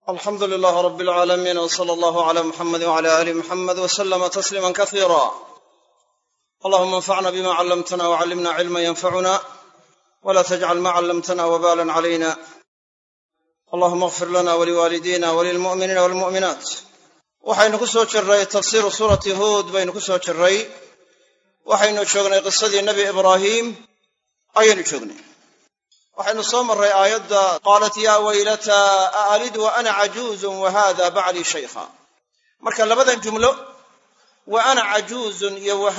الحمد لله رب العالمين وصلى الله على محمد وعلى آل محمد وسلم تسليما كثيرا. اللهم انفعنا بما علمتنا وعلمنا علما ينفعنا ولا تجعل ما علمتنا وبالا علينا. اللهم اغفر لنا ولوالدينا وللمؤمنين والمؤمنات. waxaynu ku soo jirray tafsiir suurati Hud baynu ku soo jirray waxaynu joognay qisadii nabi Ibrahim ayaynu joognay waxaynu soo maray aayada qalat ya waylata a'alid wa ana ajuzun wa hadha ba'li shaykha marka labadan jumlo wa ana ajuzun ya wa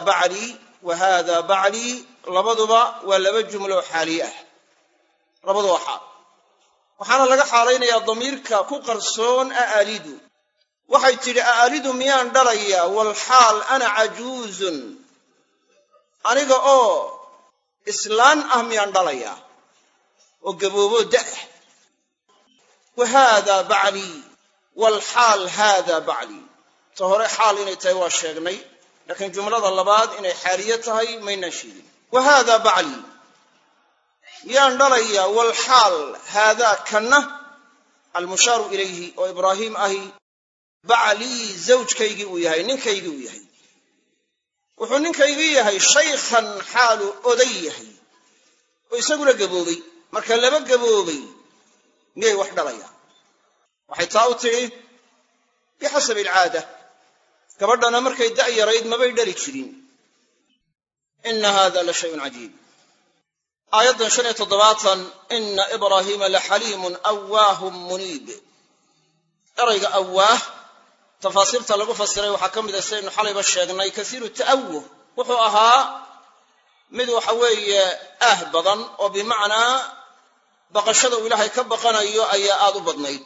hadha ba'li labaduba waa laba jumlo xaaliyah labaduba xaal waxaana laga xaalaynayaa damiirka ku qarsoon a'alidu waxay tiri a'alidu miyaan dhalaya wal xaal ana ajuzun aniga oo islaan ah miyaan dhalaya oo gaboobo daa wa hada ba'li wal xaal hada ba'li hore xaal inay tahay waa sheegnay laakiin jumlada labaad inay xaaliye tahay mayna sheegin wa hada ba'li miyaan dhalaya wal xaal hada kana al mushaar ilayhi oo Ibrahim ahi ba'li zawjkaygi uu yahay ninkaygi uu yahay wuxuu ninkaygi yahay shaykhan xaalu oday yahay oo isaguna gaboobay marka laba gaboobay miyay wax dhalaya waxay taa u tiri bixasab alcaada gabadhana markay da' yarayd mabay dhali jirin inna hada la shay'un ajiib aayadan 57 inna ibrahima la halimun awwahum munib erayga awwaah tafaasiirta lagu fasiray waxa kamid ah saynu xalayba sheegnay kasiiru ta'awuh wuxuu ahaa mid waxa weeye badan oo bimaana baqashada ilaahay ka baqanayo ayaa aad u badnayd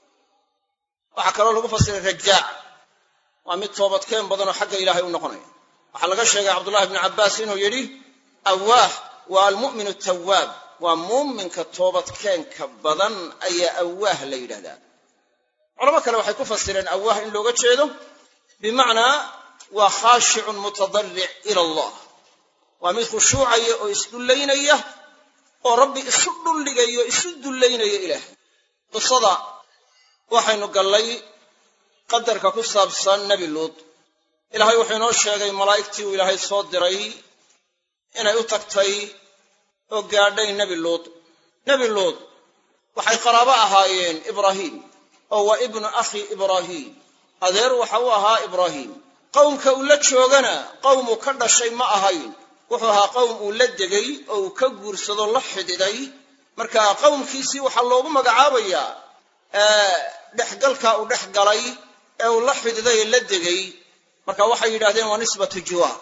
waxa kale lagu fasiray rajaa waa mid toobadkeen badan oo xagga ilaahay u noqonaya waxa laga sheegay Abdullah ibn Abbas inuu yiri awwaah wa al-mu'minu at-tawwab wa mu'minka toobadkeenka badan ayaa awwaah la yiraahdaa علماء كانوا waxay ku fasireen awah in looga jeedo bimaana wa khashi'un mutadarri' ila Allah wa mid khushuucay oo isduleynaya oo rabbi isu dhuligayo isu duleynaya ilaah qisada waxaynu galay qadarka ku saabsan nabi Lut ilaahay wuxuu inoo sheegay malaa'iktii uu ilaahay soo diray inay u tagtay oo gaadhay nabi Lut waxay qaraabo ahaayeen Ibrahim oo ibn akhi Ibrahim adeer waxa uu ahaa Ibrahim qowmka uu la joogana qowmu ka dhashay ma ahayn wuxuu ahaa qowm uu la degay oo ka guursado la xididay marka qowmkiisi waxa loogu magacaabayaa dhaxgalka uu dhaxgalay ee uu la xididay la degay marka waxay yiraahdeen waa nisbatu jiwaar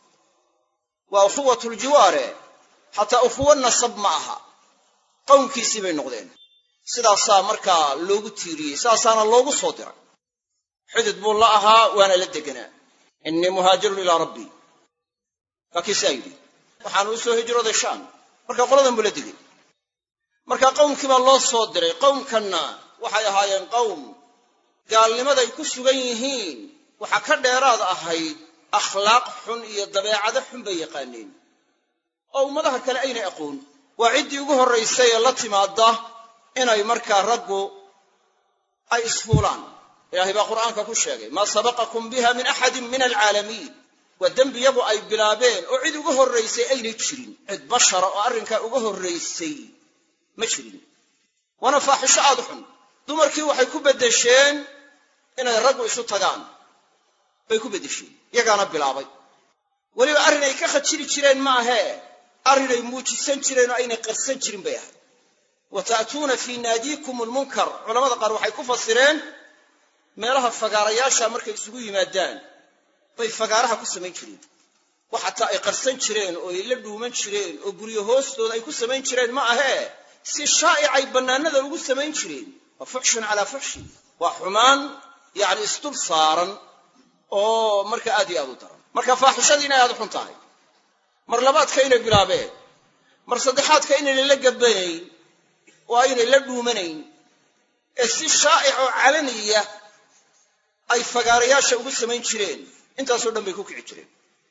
wa ukhuwatu aljiwaare hatta ukhuwa nasab ma aha qowmkiisi bay noqdeen sidaas marka loogu tiiriyay saasaana loogu soo diray xidid buu la ahaa waana la deganaa inni muhaajirun ila rabbi fakisaydi waxaan u soo hijrooday Shaam marka qoladan buu la degay marka qowmkii baa loo soo diray qowmkana waxay ahaayeen qowm gaalnimada ay ku sugan yihiin waxa ka dheeraad ahayd akhlaaq xun iyo dabeecado xun bay yaqaaneen oo ummadaha kale ayna aqoon waa cidii ugu horeysay ee la timaada inay marka raggu ay isfuulaan ilaahay baa quraanka ku sheegay ma sabaqakum biha min ahadin min alalamin wa dambiyagu ay bilaabeen oo cid ugu horeysay ayna jirin cid bashar oo arrinka ugu horeysay ma jirin wana faahisha adxun dumarkii waxay ku bedesheen inay raggu isu tagaan bay ku bedesheen iyagana bilaabay waliba arrin ay ka khajiri jireen ma aha arrin ay muujisan jireen oo ayna qarsan jirin bay ahayd وتأتون في ناديكم المنكر علماء قال waxay ku fasireen meelaha fagaarayaasha markay isugu yimaadaan bay fagaaraha ku sameyn jireen waxa ay qarsan jireen oo ay la dhuuman jireen oo guriyo hoostooda ay ku sameyn jireen ma aha si shaa'ic ay banaanada ugu sameyn jireen wa fuhshun ala fuhshi wa human yaani istul saaran oo marka aad iyo aad u daran marka faaxishadiina aad xun tahay mar labaadka inay bilaabeen mar saddexaadka inay la gabayeen وأين لدو منين الشائع علنية أي فقارياش وقص من شرين انت أصدقا بيكوك عجرين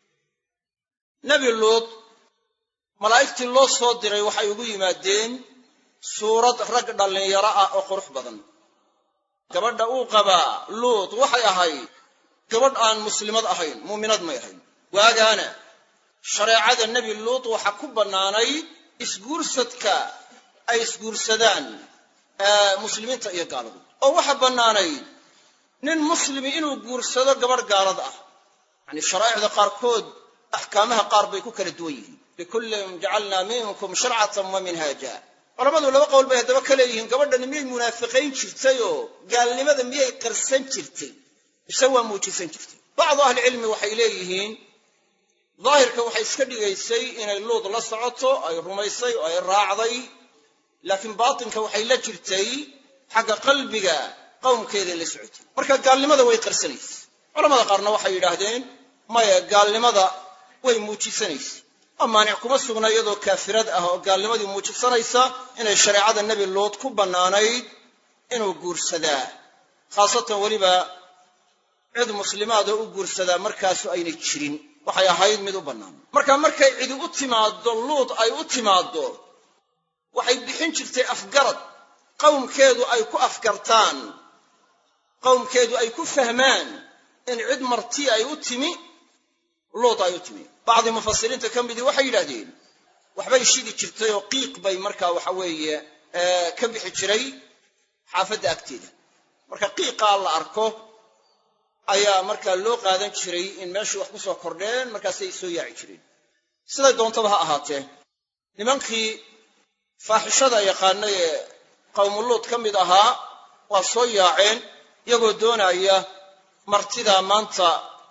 نبي اللوط ملائكة الله صدري وحي يقول يمادين suurad rag dhalinyaro ah oo qurux badan gabadha uu qabaa luut waxay ahayd gabadh aan muslimad ahayn, muuminad may ahayn. waagaana shareecada nebi luut waxa ku bannaanayd isguursadka ay isguursadaan muslimiinta iyo gaaladu, oo waxa bannaanayd nin muslimi inuu guursado gabadh gaalad ah. yani sharaa'icda qaarkood axkaamaha qaar bay ku kala duwan yihiin. likullin jacalnaa minkum sharcatan wa minhaaja. culamadu laba qowl bay haddaba ka leeyihiin, gabadhani miyay munaafiqayn jirtay oo gaalnimada miyay qarsan jirtay mise waa muujisan jirtay? bacdu ahlicilmi waxay leeyihiin daahirka waxay iska dhigaysay inay luud la socoto, ay rumaysay oo ay raacday, laakiin baatinka waxay la jirtay xagga qalbiga qowmkeeday la socotay. marka gaalnimada way qarsanaysay. culamada qaarna waxay yidhaahdeen maya, gaalnimada way muujisanaysay, oo maanic kuma sugna iyadoo kaafirad ah oo gaalnimadii muujisanaysa inay shareecada nebi luud ku bannaanayd inuu guursadaa, khaasatan weliba cid muslimaadoo u guursadaa markaasu aynay jirin. waxay ahayd mid u bannaan. markay cidi u timaaddo luud ay u timaaddo, waxay bixin jirtay afgarad qowmkeedu ay ku afgartaan, qowmkeedu ay ku fahmaan in cid marti ay u timi, luud ay u timi. bacdi mufasiriinta ka midii waxay yidhaahdeen waxbay shidi jirtay oo qiiq bay markaa waxa weeye ka bixi jiray xaafadda agteeda. marka qiiqaa la arko ayaa markaa loo qaadan jiray in meeshii wax ku soo kordheen, markaasay soo yaaci jireen. siday doontaba ha ahaatee, nimankii faaxishada yaqaanay ee qowmuluud ka mid ahaa waa soo yaaceen iyagoo doonaya martidaa maanta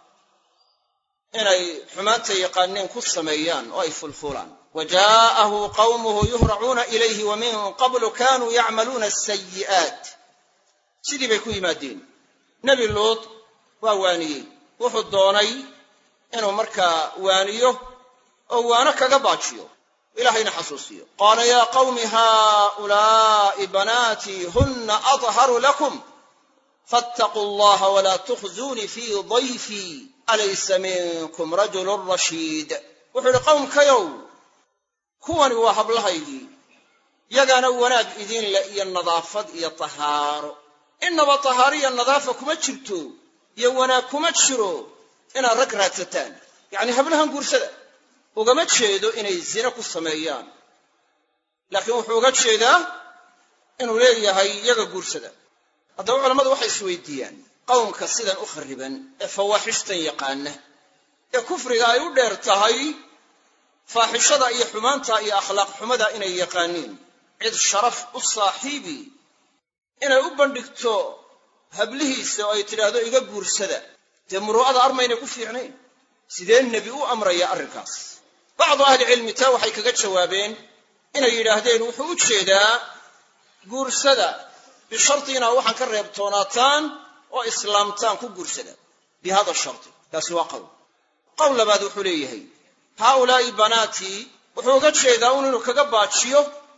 inay xumaanta yaqaaneen ku sameeyaan oo ay fulfulaan. wajaa'ahu qawmuhu yuhracuuna ilayhi wa min qablu kaanuu yacmaluuna asayi'aat. sidii bay ku yimaadeen. nebi luud waa waaniyey, wuxuu doonay inuu markaa waaniyo oo waano kaga baajiyo, ilaahayna xasuusiyo. qaala yaa qawmi haa'ulaa'i banaatii hunna adharu lakum fattaquu allaha walaa tukhzuunii fii dayfii alaysa minkum rajulun rashiid. wuxuu yidhi qowmkayow, kuwani waa hablahaydii, yagaana wanaag idin leh iyo nadaafad iyo tahaaro. innaba tahaaro iyo nadaafa kuma jirto iyo wanaag kuma jiro inaad rag raadsataan. yacni hablahan guursada ugama jeedo inay zina ku sameeyaan, laakiin wuxuu uga jeedaa inuu leeyahay yaga guursada. haddaba culammadu waxay isweydiiyaan, qowmka sidan u kharriban ee fawaaxishtan yaqaana ee kufriga ay u dheer tahay faaxishada iyo xumaanta iyo akhlaaq xumada inay yaqaaniin, cid sharaf u saaxiibi inay u bandhigto hablihiisa oo ay tidhaahdo iga guursada, dee muruu'ada armaynay ku fiicnayn. sidee nebi u amraya arrinkaas? bacdu ahlicilmi taa waxay kaga jawaabeen inay yidhaahdeen wuxuu u jeedaa guursada bisharti inaad waxaan ka reebtoonaataan oo islaamtaan ku guursada bihada sharti. taasi waa qowl labaad wuxuu leeyahay haaulaa'i banaatii, wuxuu uga jeedaa inuu kaga baajiyo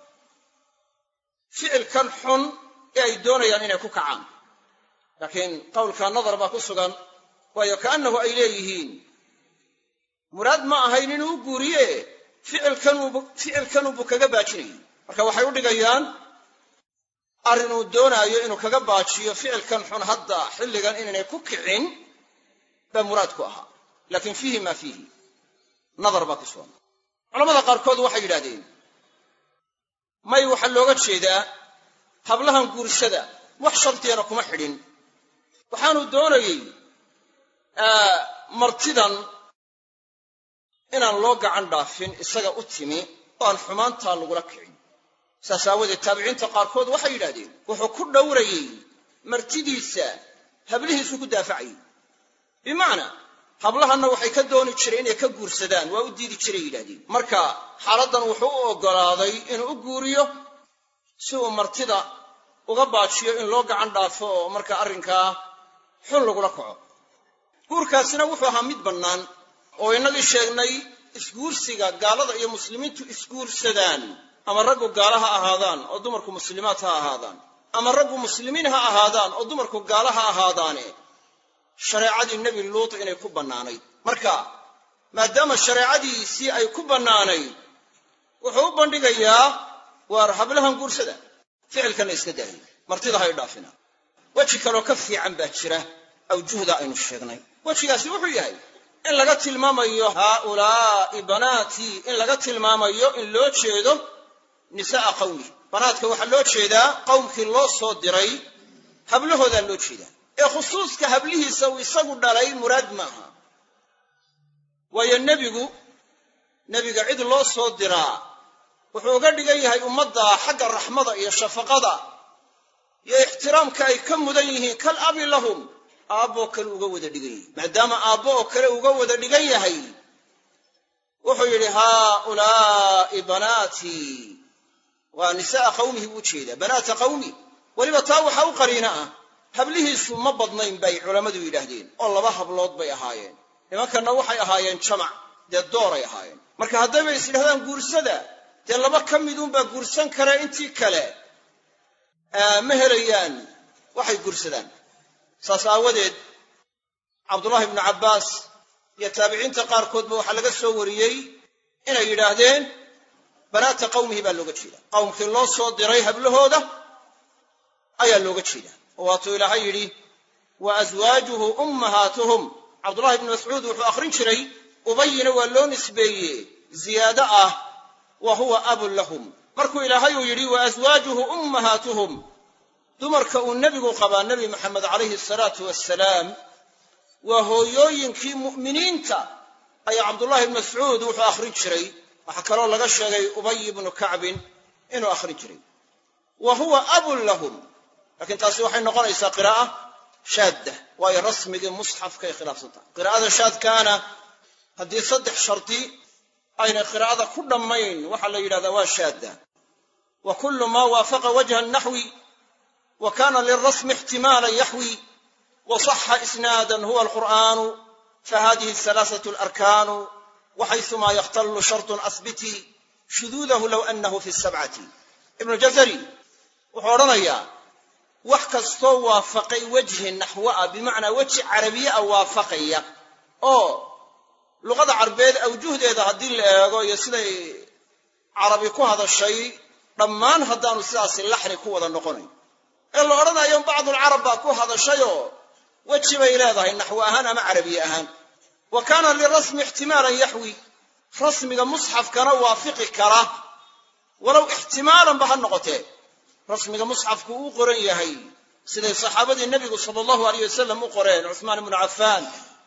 ficilkan xun ee ay doonayaan inay ku kacaan. laakiin qowlka nadar baa ku sugan, waayo kaannahu ay leeyihiin muraad ma ahayn inuu u guuriye ficilkanubuu kaga baajinayay. marka waxay u dhigayaan arrinuu doonaayo inuu kaga baajiyo ficilkan xun hadda xilligan inaynay ku kicin baa muraad ku ahaa. laakiin fiihi maa fiihi nadar baa ku sugan. culamada qaarkood waxay yidhahdeen may waxaa looga jeedaa hablahan guursada wax shartiyana kuma xidhin, waxaanu doonayey martidan inaan loo gacan dhaafin isaga u timi oo aan xumaantaa lagula kicin. saas aawadeed taabiciinta qaarkood waxay yidhahdeen wuxuu ku dhowrayey martidiisa hablihiisu ku daafacayey. bimacnaa hablahanna waxay ka dooni jireen inay ka guursadaan, waa u diidi jiray yidhahdeen. marka xaaladdan wuxuu u oggolaaday inuu u guuriyo si uu martida uga baajiyo in loo gacan dhaafo oo marka arrinkaa xun lagula kaco. guurkaasina wuxuu ahaa mid bannaan oo innagii sheegnay isguursiga gaalada iyo muslimiintu isguursadaan, ama raggu gaala ha ahaadaan oo dumarku muslimaad ha ahaadaan, ama raggu muslimiin ha ahaadaan oo dumarku gaala ha ahaadaane, shareecadii nebi luut inay ku bannaanayd. marka maadaama shareecadiisii ay ku bannaanayd, wuxuu u bandhigayaa waar hablahan guursada, ficilkanna iska daayay, martida hay dhaafina. weji kaloo ka fiican baa jira awjuhda aynu sheegnay. wejigaasi wuxuu yahay in laga tilmaamayo haaulaa'i banaatii, in laga tilmaamayo in loo jeedo nisaa'a qawmi. banaadka waxaa loo jeedaa qowmkii loo soo diray hablahoodaa loo jeedaa, ee khusuuska hablihiisa uu isagu dhalay muraad maaha. waayo nebiga cid loo soo diraa wuxuu uga dhigan yahay ummadda xagga raxmada iyo shafaqada iyo ixtiraamka ay ka mudan yihiin kal abi lahum, aabboo kale uga wada dhigan yahay. maadaama aabbo oo kale uga wada dhigan yahay, wuxuu yidhi haaulaa'i banaatii, waa nisaa'a qawmihi buu jeedaa, banaata qawmi. weliba taa waxaa u qariina ah hablihiisu ma badnayn bay culammadu yidhaahdeen, oo 2 hablood bay ahaayeen. nimankanna waxay ahaayeen jamac, dee dooray ahaayeen. marka haddayba is yidhahdaan guursada, dee 2 ka miduunbaa guursan kara, intii kale ma helayaan waxay guursadaan. saas aawadeed cabdullaahi ibnu cabbaas iyo taabiciinta qaarkoodba waxaa laga soo wariyey inay yidhaahdeen banaata qawmihi baa looga jeeda, qowmkii loo soo diray hablahooda ayaa looga jeeda. oo waatuu ilaahay yidhi wa aswaajuhu ummahaatuhum. cabdullahi ibnu mascuud wuxuu akhrin jiray ubayina waa loo nisbeeye ziyaado ah wa huwa abun lahum. markuu ilaahay uu yidhi wa aswaajuhu ummahaatuhum, dumarka uu nebigu qabaa nebi maxamed calayhi salaatu wassalaam waa hooyooyinkii mu'miniinta, ayaa cabdullahi ibnu mascuud wuxuu akhrin jiray. waxaa kaloo laga sheegay ubay ibnu kacbin inuu akhrin jiray wa huwa abun lahum. laakiin taasi waxay noqonaysaa qiraa'a shaadda, waayo rasmigii musxafkay khilaafsan tahay. qiraa'ada shaadkaana haddii 3 shardi aynay qiraa'ada ku dhammayn waxaa la yidhahdaa waa shaadda. wa kullu maa waafaqa wajha naxwi wa kaana lilrasmi ixtimaalan yaxwi wa saxa isnaadan huwa alqur'aanu fahadihi 3 alarkaanu waxaysumaa yakhtallu shartun asbiti shuduudahu low annahu fi 7. ibnu jazari wuxuu odhanayaa wax kastoo waafaqay wejhi naxwa, bimacnaa weji carabiye ah waafaqaya, oo luqada carbeed awjuhdeeda haddii la eego iyo siday carabi ku hadashay dhammaan haddaanu sidaasi laxni ku wada noqonayn, ee la odhanayo bacdulcarab baa ku hadashayoo weji bay leedahay naxwo ahaan ama carabiye ahaan. wa kaana lirasmi ixtimaalan yaxwi, rasmiga musxafkana waafiqi kara walow ixtimaalanba ha noqotee. rasmiga musxafku uu qoran yahay siday saxaabadii nebigu sala allahu alayh wasalam u qoreen, cuthmaan ibnu cafaan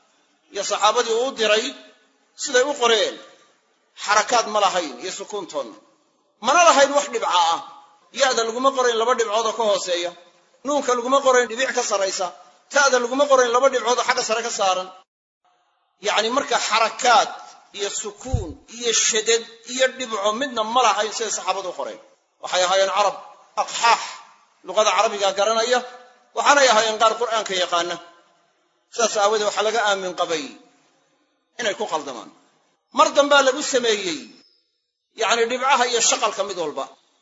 iyo saxaabadii uu diray siday u qoreen, xarakaad ma lahayn iyo sukuuntoonna, mana lahayn wax dhibca ah. ya-da laguma qorayn 2 dhibcoodoo ka hooseeya, nuunka laguma qorayn dhibic ka sarraysa, ta'da laguma qorayn 2 dhibcoodoo xagga sare ka saaran. yacni marka xarakaad iyo sukuun iyo shadad iyo dhibco midna ma lahayn siday saxaabadu u qoreen. waxay ahaayeen carab aqxaax, luqada carabiga garanaya, waxaanay ahaayeen qaar qur'aanka yaqaana. sidaas aawadeed waxaa laga aamin qabay inay ku qaldamaan. mar dambaa lagu sameeyey yacni dhibcaha iyo shaqalka mid walba,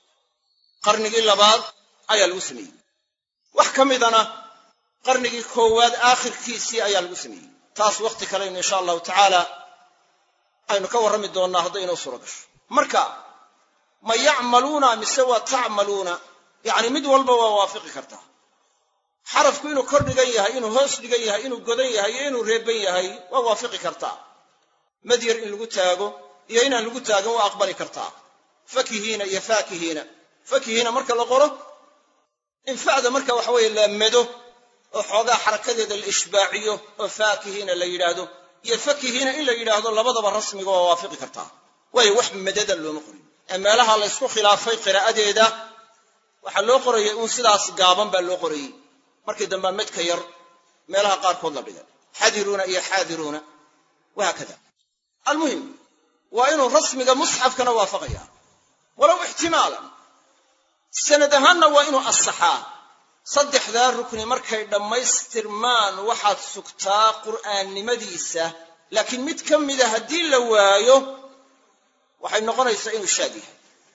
qarnigii 2 ayaa lagu sameeyey. wax ka midana qarnigii 1 aakhirkiisii ayaa lagu sameeyey. taas wakhti kaleynu insha allahu tacaala aynu ka warrami doonnaa hadday inoo suuro gasho. marka ma yacmaluuna mise waa tacmaluuna, yacni mid walba waa waafiqi kartaa. xarafku inuu kor dhigan yahay, inuu hoos dhigan yahay, inuu godan yahay iyo inuu reeban yahay waa waafiqi kartaa. madyar in lagu taago iyo inaan lagu taagin waa aqbali kartaa. fakihiina iyo faakihiina, fakihiina marka la qoro in facda marka waxa weeye la mado oo xoogaa xarakadeeda la ishbaaciyo oo faakihiina la yidhaahdo, iyo fakihiina in la yidhaahdo, labadaba rasmiga waa waafiqi kartaa. waayo wax madada looma qorin. ee meelaha la ysku khilaafay qiraa'adeeda waxaa loo qorayay uun sidaas gaaban baa loo qorayey, markii dambaa medka yar meelaha qaarkood la dhigay. xadiruuna iyo xaadiruuna wahaakada. almuhim waa inuu rasmiga musxafkana waafaqaya walow ixtimaalan. sanad ahaanna waa inuu asaxaa. 3daa rukni markay dhammaystirmaan waxaad sugtaa qur'aannimadiisa, laakiin mid ka mida haddii la waayo waxay noqonaysaa inuu shaad yahay.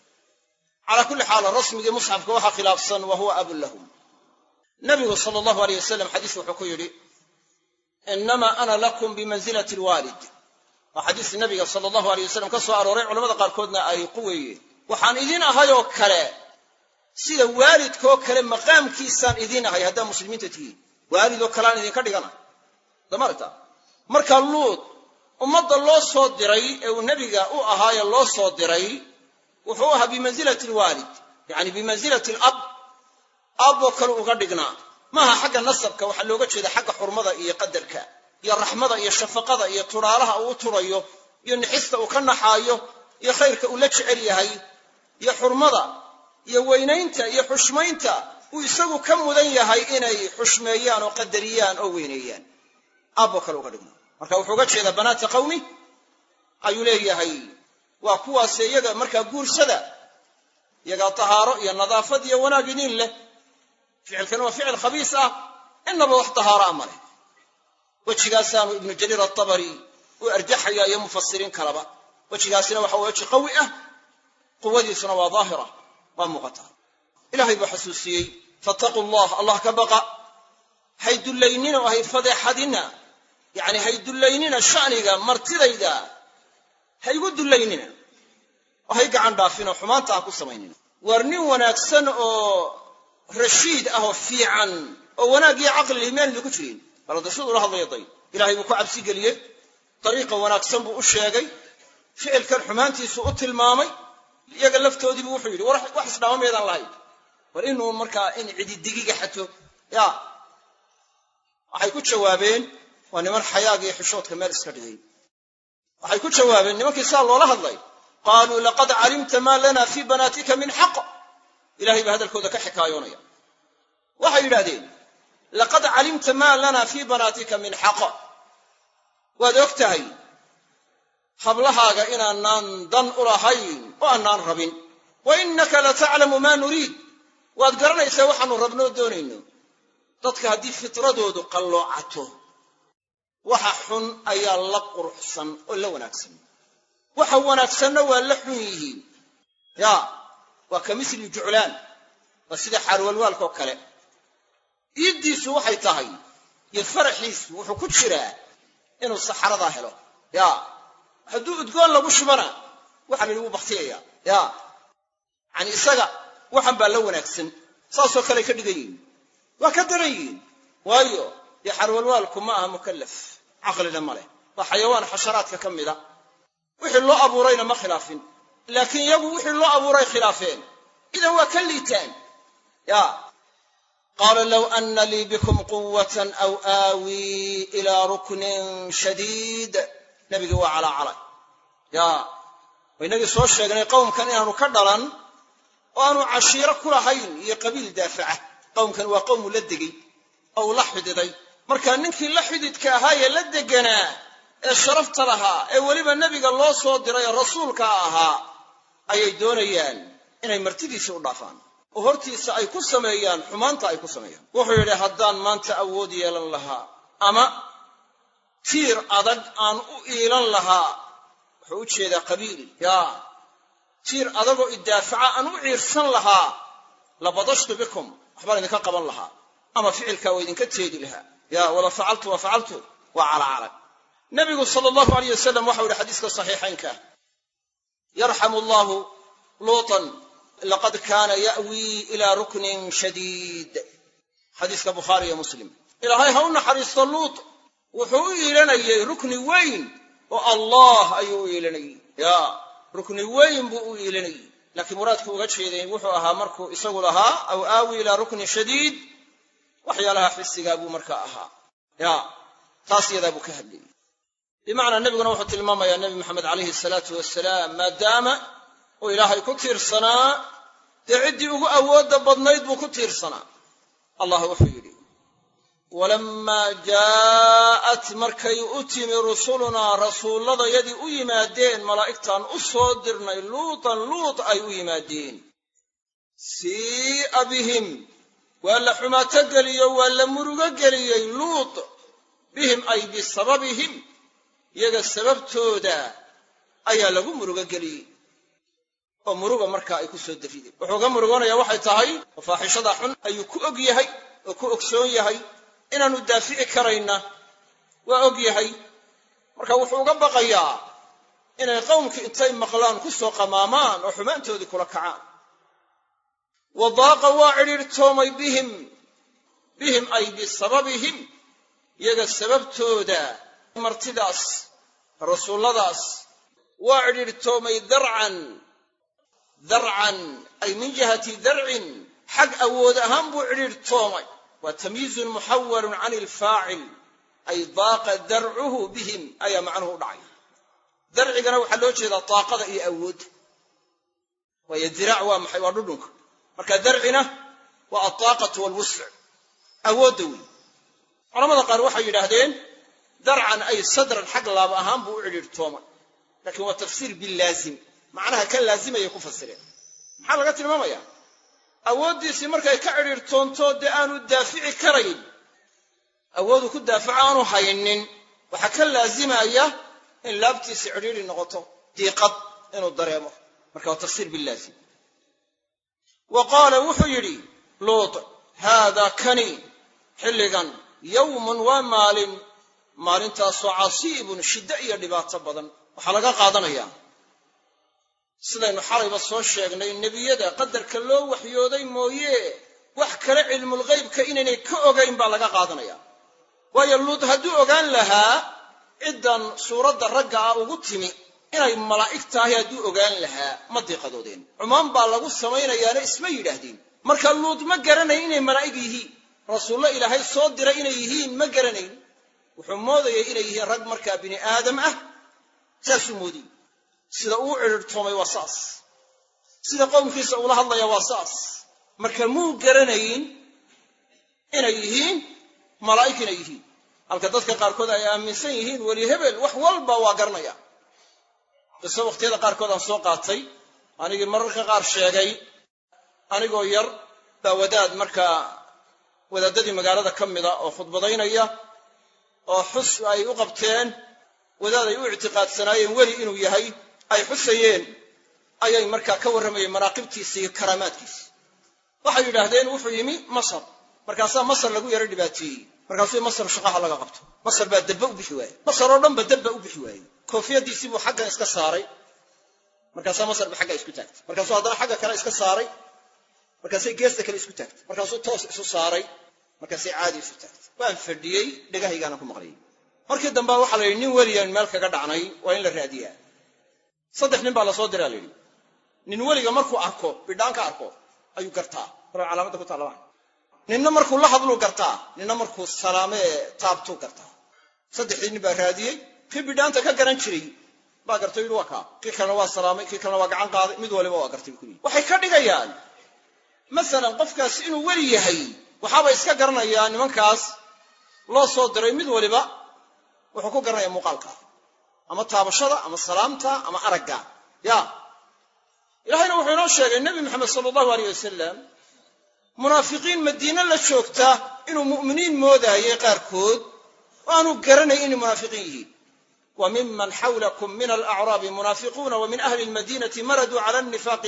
calaa kulli xaal rasmigii musxafka waxaa khilaafsan wa huwa abun lahum. nabigu sala allahu alayh wasalam xadiis wuxuu ku yidhi inamaa ana lakum bimansilati alwaalid. waa xadiis nabiga sala allahu alayh wasalam ka soo arooray, culamada qaarkoodna ay quweeyeen. waxaan idin ahayoo kale sida waalidkoo kale maqaamkiisaan idin ahay haddaa muslimiinta tihiin waalidoo kaleaan idinka dhigana damarta marka luud ummadda loo soo diray ee uu nebiga u ahaaye loo soo diray wuxuu ahaa bimansilati alwaalid yacni bimansilati alab aaboo kale uga dhignaa maaha xagga nasabka waxaa looga jeeda xagga xurmada iyo qadarka iyo raxmada iyo shafaqada iyo turaalaha uu u turayo iyo nixista uu ka naxaayo iyo khayrka uu la jecel yahay iyo xurmada iyo weynaynta iyo xushmaynta uu isagu ka mudan yahay inay xushmeeyaan oo qadariyaan oo weyneeyaan aaboo kale uga dhignaa marka wuxuu uga jeedaa banaata qawmi ayuu leeyahay waa kuwaase iyaga markaa guursada iyagaa tahaaro iyo nadaafad iyo wanaag idin leh ficilkan waa ficil khabiis ah inaba wax tahaaro ah maleh wejigaasaanu ibnu jariir atabari u arjaxaya iyo mufasiriin kalaba wejigaasina waxa weji qawi ah quwadiisuna waa daahira waa muuqata ilaahay buu xasuusiyey fattaquu allah ka baqa haydullaynina oo hay fadeexadina yacni haydullaynina sha'niga martidayda haygu dullaynina oo hay gacan dhaafina xumaanta ha ku samaynina waar nin wanaagsan oo rashiid ah oo fiican oo wanaag iyo caqli liimaan idinku jirin balada siduu la hadlaya day ilaahay buu ku cabsi geliyey dariiqa wanaagsan buu u sheegay ficilkan xumaantiisu u tilmaamay iyaga laftoodii buu wuxuu yidhi wax isdhaama meedaan lahayn war inuu markaa in cididigiga xato ya waxay ku jawaabeen waa niman xayaaga iyo xishoodka meel iska dhigay waxay ku jawaabeen nimankii saa loola hadlay qaaluu laqad calimta maa lana fii banaatika min xaq ilahay baa hadalkooda ka xikaayoonaya waxay yidhahdeen laqad calimta maa lana fii banaatika min xaq waad og tahay hablahaaga inaanaan dan u lahayn oo aanaan rabin wa innaka lataclamu maa nuriid waad garanaysaa waxaanu rabnoo doonayno dadka haddii fitradoodu qalloocato waxa xun ayaa la quruxsan oo la wanaagsan waxa wanaagsanna waa la xun yihiin ya waa ka misli juclaan waa sida xaarwalwaalka oo kale iiddiisu waxay tahay iyo faraxiisu wuxuu ku jiraa inuu saxaradaa helo ya hadduu udgoon lagu shubana waxa la yidhi wuu baktiyaya ya yani isaga waxan baa la wanaagsan saasoo kale ka dhigan yihiin waa ka daran yihiin waayo dee xarwalwaalku ma aha mukallaf caqlina ma leh waa xayawaan xasharaadka ka mida wixii loo abuurayna ma khilaafin laakiin iyagu wixii loo abuuray khilaafeen idan waa ka liitaan ya qaala low ana lii bikum quwatan aw aawii ilaa ruknin shadiid nabigi waa calaacalay ya waynagii soo sheegnay qowmkan inaanu ka dhalan oo aanu cashiiro ku lahayn iyo qabiil daafaca qowmkan waa qowmu la degay oo la xididay marka ninkii la xididka ahaa ee la deganaa ee sharafta lahaa ee weliba nebiga loo soo diray ee rasuulka ahaa ayay doonayaan inay martidiisa u dhaafaan oo hortiisa ay ku sameeyaan xumaanta ay ku sameeyaan wuxuu yidhi haddaan maanta awood yeelan lahaa ama tiir adag aan u iilan lahaa wuxuu u jeedaa qabiil ya tiir adagoo idaafaca aan u ciirsan lahaa labadashtu bikum waxbaan idinka qaban lahaa ama ficilkaa waa idinka teedi lahaa ya wala facaltu wa facaltu waa calacalay nabigu sala allahu alayh wasalam waxau yihi xadiiska saxiixaynka yarxamu allahu luutan laqad kaana ya'wii ilaa ruknin shadiid xadiiska bukhaari iyo muslim ilaahay ha u naxariisto luut wuxuu u iilanayay rukni weyn oo allah ayuu u iilanayay ya rukni weyn buu u iilanayay laakiin muraadku uga jeeday wuxuu ahaa markuu isagu lahaa aw aawi ilaa ruknin shadiid waxyaalaha xisigaa buu markaa ahaa ya taas iyadaa buu ka hadlayay bimacnaa nebiguna wuxuu tilmaamayaa nebi maxamed calayhi salaatu wasalaam maadaama uu ilaahay ku tiirsanaa dee ciddii ugu awoodda badnayd buu ku tiirsanaa allah wuxuu yidhi walammaa jaa'at markay u timi rusulunaa rasuulladayadii u yimaadeen malaa'igtaan u soo dirnay luutan luut ay u yimaadeen sii'a bihim waa la xumaato geliyo waa la murugo geliyey luut bihim ay bisababihim iyaga sababtooda ayaa lagu murugo geliyey oo muruga markaa ay ku soo darideen wuxuu ga murugoonaya waxay tahay oo faaxishada xun ayuu ku og yahay oo ku ogsoon yahay inaanu daafici karayna waa og yahay marka wuxuu uga baqayaa inay qowmkii intay maqlaan ku soo qamaamaan oo xumaantoodii kula kacaan wadaaqa waa cidhiirtoomay bihim ay bisababihim iyaga sababtooda martidaas rasuulladaas waa cidhiirtoomay darcan ay min jihati darcin xag awood ahaan buu cidhiirtoomay waa tamyiizun muxawalun can ilfaacil ay daaqa darcuhu bihim ayaa macnuhu u dhacay darcigana waxaa loo jeedaa daaqada iyo awoodda waayo diraac waa maxay waa dhudhunka marka darcina waa aldaaqatu waalwusc awoodda wey culamada qaar waxay yidhaahdeen darcan ay sadran xag laab ahaan buu u cidhiirtoomay laakiin waa tafsiir bilaazim macnaha ka laazimaya ku fasireen maxaa laga tilmaamayaa awooddiisii markay ka cidhiirtoonto dee aanu daafici karayn awoodu ku daafaco aanu haynin waxaa ka laazimaya in laabtiisi cidhiiri noqoto diiqad inuu dareemo marka waa tafsiir bilaazim wa qaala wuxuu yidhi luut haadaa kani xilligan yawmun waa maalintaasoo casiibun shiddo iyo dhibaato badan waxaa laga qaadanayaa sidaynu xalayba soo sheegnay nebiyada qadarka loo waxyooday mooye wax kale cilmulghaybka inaynay ka ogayn baa laga qaadanaya waayo luud hadduu ogaan lahaa ciddan suuradda ragga ah ugu timi inay malaa'ig tahay hadduu ogaan lahaa ma diiqadoodeen cumaan baa lagu samaynayaana isma yidhaahdeen marka luud ma garanayn inay malaa'ig yihiin rasuullo ilaahay soo diray inay yihiin ma garanayn wuxuu moodayay inay yihiin rag markaa bini aadam ah saasuu moodiyey sida uu cidhiirtoomay waa saas sida qowmkiisa uula hadlaya waa saas marka muu garanayn inay yihiin malaa'ig inay yihiin halka dadka qaarkood ay aaminsan yihiin weli hebel wax walba waa garanaya qiso waqtiyada qaarkood aan soo qaatay anigii mararka qaar sheegay anigoo yar baa wadaad markaa wadaadadii magaalada ka mida oo khudbadaynaya oo xus ay u qabteen wadaad ay u ictiqaadsanaayeen weli inuu yahay ay xusayeen ayay markaa ka warramayeen manaaqibtiisa iyo karaamaadkiisa waxay yidhaahdeen wuxuu yimi masar markaasaa masar lagu yaro dhibaateeyey markaasuu masar shaqaha laga qabto masar baa dabba u bixi waayey masar oo dhan ba dabba u bixi waayey koofiyadiisii buu xaggan iska saaray markaasaa masar ba xagga isku taagtay markaasuu haddana xagga kale iska saaray markaasay geesta kale isku taagtay markaasuu toos isu saaray markaasay caadi isu taagtay waan fadhiyey dhegahaygaana ku maqlayay markii dambe waxaa la yidhi nin weligan meel kaga dhacnay waa in la raadiyaa 3 nin baa la soo diraa la yidhi nin weliga markuu arko bidhaan ka arko ayuu gartaa mar calaamadda ku taala ninna markuu la hadluu gartaa ninna markuu salaamee taabtuu gartaa 3 nin baa raadiyey kii bidhaanta ka garan jiray baa gartay yidhi waa kaa kii kalena waa salaamay kii kalena waa gacan qaaday mid waliba waa gartay kulli waxay ka dhigayaan masalan qofkaas inuu weli yahay waxaaba iska garanayaa nimankaas loo soo diray mid waliba wuxuu ku garanayaa muuqaalka ama taabashada ama salaamta ama aragga ya ilaahayna wuxuu inoo sheegay nabi maxamed sallallahu alayhi wasallam munaafiqiin madiina la joogta inuu mu'miniin moodaayay qaarkood waanu garanay inay munaafiqiin yihiin wa mimman hawlakum min al-a'rab munafiquna wa min ahli al-madinati maradu ala an-nifaq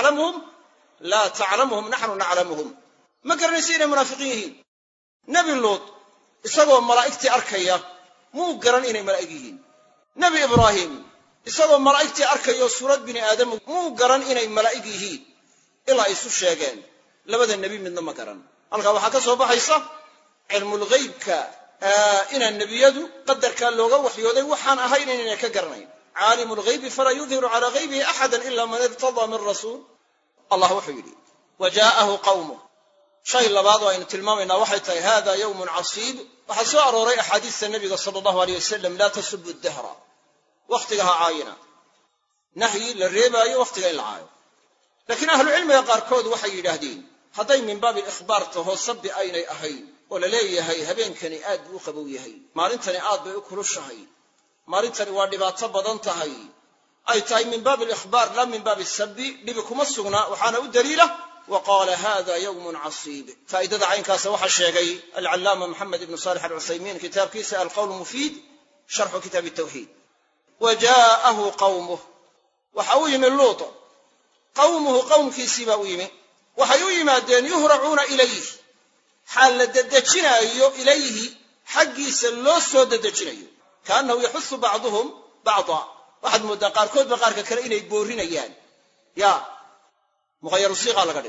la ta'lamuhum nahnu na'lamuhum ma garanaysi inay munaafiqiin yihiin nabi luut isagoo malaa'igtii arkaya muu garan inay malaa'ig yihiin nabi ibraahim isagoo malaa'igtii arkayo suurad bini aadam muu garan inay malaa'ig yihiin ilaa isu sheegeen labada nabi midna ma garan halka waxa ka soo baxaysa cilmul ghaybka ina nabiyadu qadarka looga waxyooday waxaan ahayn inay ka garanayn caalimul ghaybi fala yudhiru ala ghaybihi ahadan illa man irtada min rasuul allah wuxuu yidhi wajaahu qawmuhu shay labaad oo aynu tilmaamayna waxay tahay hada yawmun casiib waxa soo arooray axaadiista nabiga sallallahu alayhi wasallam la tasubbu ad-dahra waqtigaha caayina nahyi la reebaayo waqtiga in la caayo laakiin ahlu cilmiga qaarkood waxay yidhaahdeen hadday min baab al-ikhbaar taho sabbi aynay ahayn oo la leeyahay habeenkani aad buu qabow yahay maalintani aad bay u kulushahay maalintani waa dhibaato badan tahay ay tahay min baab al-ikhbaar la min baab as-sabbi dhibi kuma sugna waxaana u daliila وقال هذا يوم عصيب فائدة عين كاسة وحشيغي العلامة محمد بن صالح العثيمين كتاب كيسة القول المفيد شرح كتاب التوحيد وجاءه قومه وحوي من لوط قومه قوم كيسي باويمي وحيوي مادين يهرعون إليه حال ددجنا إليه حقي سلوسو ددجنا كأنه يحث بعضهم بعضا واحد مدى قاركود بقارك كرئين يبورين أيان يا مغير الصيغة لقدنا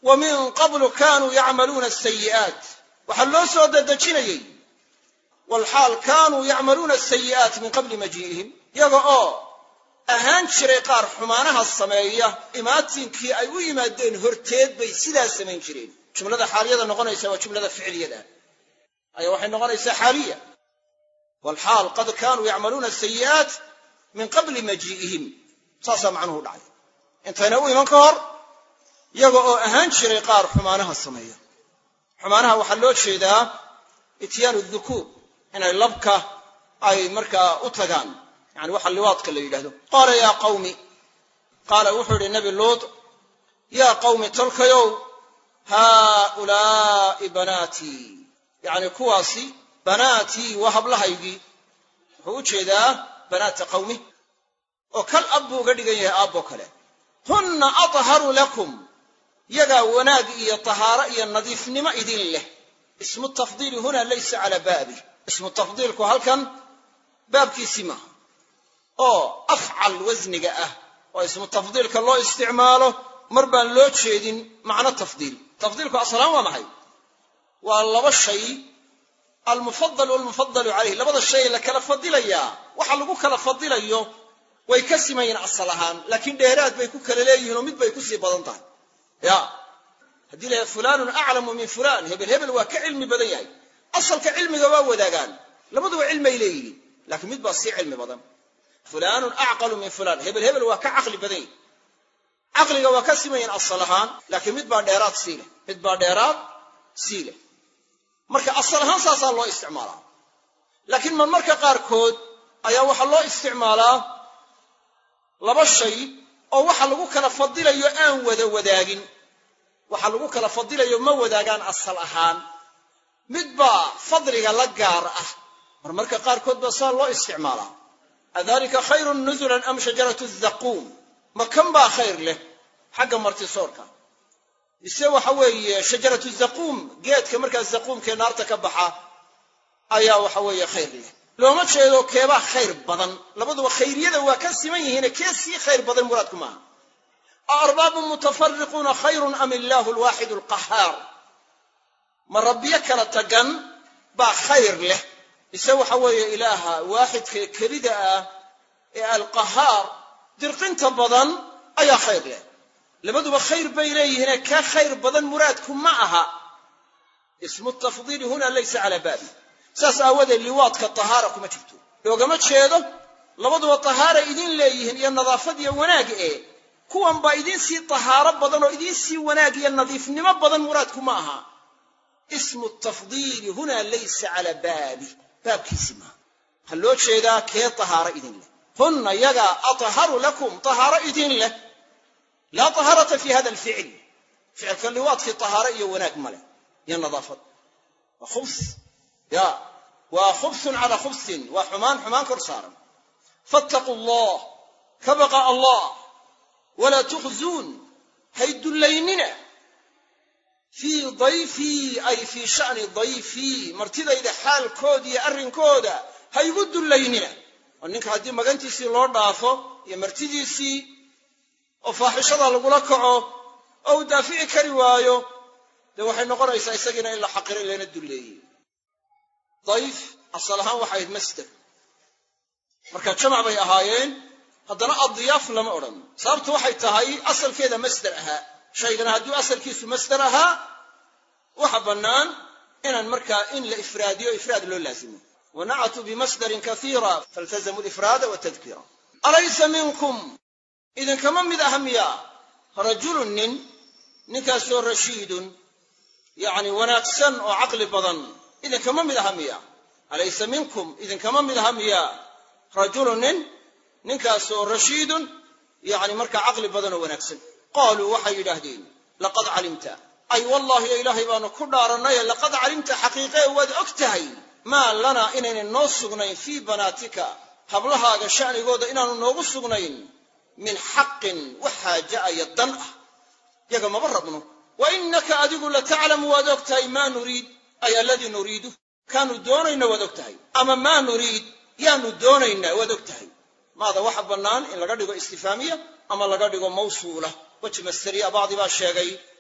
wa min qablu kaanuu yacmaluuna asayi'aat waxaa loo soo dedejinayey walxaal kaanuu yacmaluuna asayi'aat min qabli maji'ihim iyaga oo ahaan jiray qaar xumaanaha sameeya imaatinkii ay u yimaadeen horteed bay sidaa samayn jireen jumlada xaaliyada noqonaysa waa jumlada ficliyada ayaa waxay noqonaysaa xaaliya walxaal qad kaanuu yacmaluuna asayi'aat min qabli maji'ihim saasaa macnuhu dhacay intayna u iman ka hor iyaga oo ahaan jiray qaar xumaanaha sameeya xumaanaha waxaa loo jeedaa ityaanu dhukuur inay labka ay markaa u tagaan yani waxa liwaadka la yidhaahdo qaala yaa qawmi qaala wuxuu yidhi nebi luut yaa qawmi tolkayow haaulaa'i banaatii yacni kuwaasi banaatii waa hablahaygii wuxuu u jeedaa banaata qawmi oo kal ab buu uga dhigan yahay aabboo kale hunna atharu lakum yagaa wanaag iyo tahaaro iyo nadiifnimo idin leh ismu tafdiili huna laysa calaa baabi ismu tafdiilku halkan baabkiisii maaha oo afcal wasniga ah oo ismu tafdiilka loo isticmaalo mar baan loo jeedin macno tafdiil tafdiilku aslaan waa maxay waa laba shay almufadal walmufadalu calayh labada shay la kala fadilayaa waxa lagu kala fadilayo way ka simayeen asal ahaan laakiin dheeraad bay ku kala leeyihiin oo mid bay ku sii badan tahay ya haddii la fulaanun aclamu min fulaan hebel hebel waa ka cilmi badan yahay asalka cilmiga waa wadaagaan labaduba cilmay leeyihiin laakiin mid baa sii cilmi badan fulaanun acqalu min fulaan hebel hebel waa ka caqli badan yahay caqliga waa ka simayeen asal ahaan laakiin mid baa dheeraad sii leh mid baa dheeraad sii leh marka asal ahaan saasaa loo isticmaalaa laakiin marmarka qaarkood ayaa waxaa loo isticmaalaa laba shay oo waxa lagu kala fadilayo aan wada wadaagin waxa lagu kala fadilayo ma wadaagaan asal ahaan mid baa fadliga la gaar ah marmarka qaarkood baa saa loo isticmaalaa adalika khayrun nuzulan am shajaratu zaquum ma kan baa khayr leh xagga martisoorka ise waxa weeye shajaratu zaquum geedka markaa zaquumkee naarta ka baxa ayaa waxa weeye khayr leh looma jeedo keebaa khayr badan labaduba khayriyada waa ka siman yihiin kee sii khayr badan muraadku maaha arbaabu mutafariquuna khayrun am illaahu alwaaxidu alqahaar ma rabbiyo kala tagan baa khayr leh ise waxa weeye ilaaha waaxidka kelida ah ee alqahaar dirqinta badan ayaa khayr leh labaduba khayr bay leeyihiin ka khayr badan muraadku ma aha ismu tafdiili huna laysa calaa baabi saas aawadeed liwaadka tahaara kuma jirto loogama jeedo labaduba tahaara idin leeyihiin iyo nadaafad iyo wanaag kuwan baa idin sii tahaaro badan oo idin sii wanaag iyo nadiifnimo badan muraadku ma aha ismu tafdiili huna laysa calaa baabi baabkiisi maaha waxaa loo jeedaa kee tahaaro idin leh hunna yagaa atharu lakum tahaaro idin leh laa tahaarata fi hada alficil ficilka liwaadkii tahaaro iyo wanaag ma leh iyo nadaafad waa khubs ya waa khubsun calaa khubsin waa xumaan kor saaran fattaquu allah ka baqa allah walaa tukhzuun hay dullaynina fii dayfii ay fii sha'ni dayfii martidayda xaalkooda iyo arrinkooda haygu dullaynina oo ninka haddii magantiisii loo dhaafo iyo martidiisii oo faaxishada lagula kaco oo uu daafici kari waayo dee waxay noqonaysaa isagiina in la xaqiro in lana dulleeyey dayf asal ahaan waxay ahayd masder marka jamac bay ahaayeen haddana addiyaaf lama odhan sababtu waxay tahay asalkeeda masder ahaa shaygana hadduu asalkiisu masder ahaa waxa bannaan inaan markaa in la ifraadiyo ifraad loo laazimo wanacatuu bimasdarin kaiira faltazamu lifraada watadkiira alaysa minkum idinkama mid aha miya rajulun ninkaasoo rashiidun yacni wanaagsan oo caqli badan idinkama mid aha miya alaysa minkum idinkama mid aha miya rajulun ninkaasoo rashiidun yacni markaa caqli badan oo wanaagsan qaaluu waxay yidhaahdeen laqad calimta ay wallahi ya ilaahay baanu ku dhaaranaye laqad calimta xaqiiqee waad og tahay maa lanaa inaynan noo sugnayn fii banaatika hablahaaga sha'nigooda inaanu noogu sugnayn min xaqin wax xaaja'aya dan ah yaga maba rabno wa innaka adigu lataclamu waad og tahay maa nuriid ay aladii nuriidu kaanu doonayna waad og tahay ama maa nuriid yaanu doonaynaa waad og tahay maada waxa bannaan in laga dhigo istifaamiya ama laga dhigo mawsuula weji masteriya bacdi baa sheegay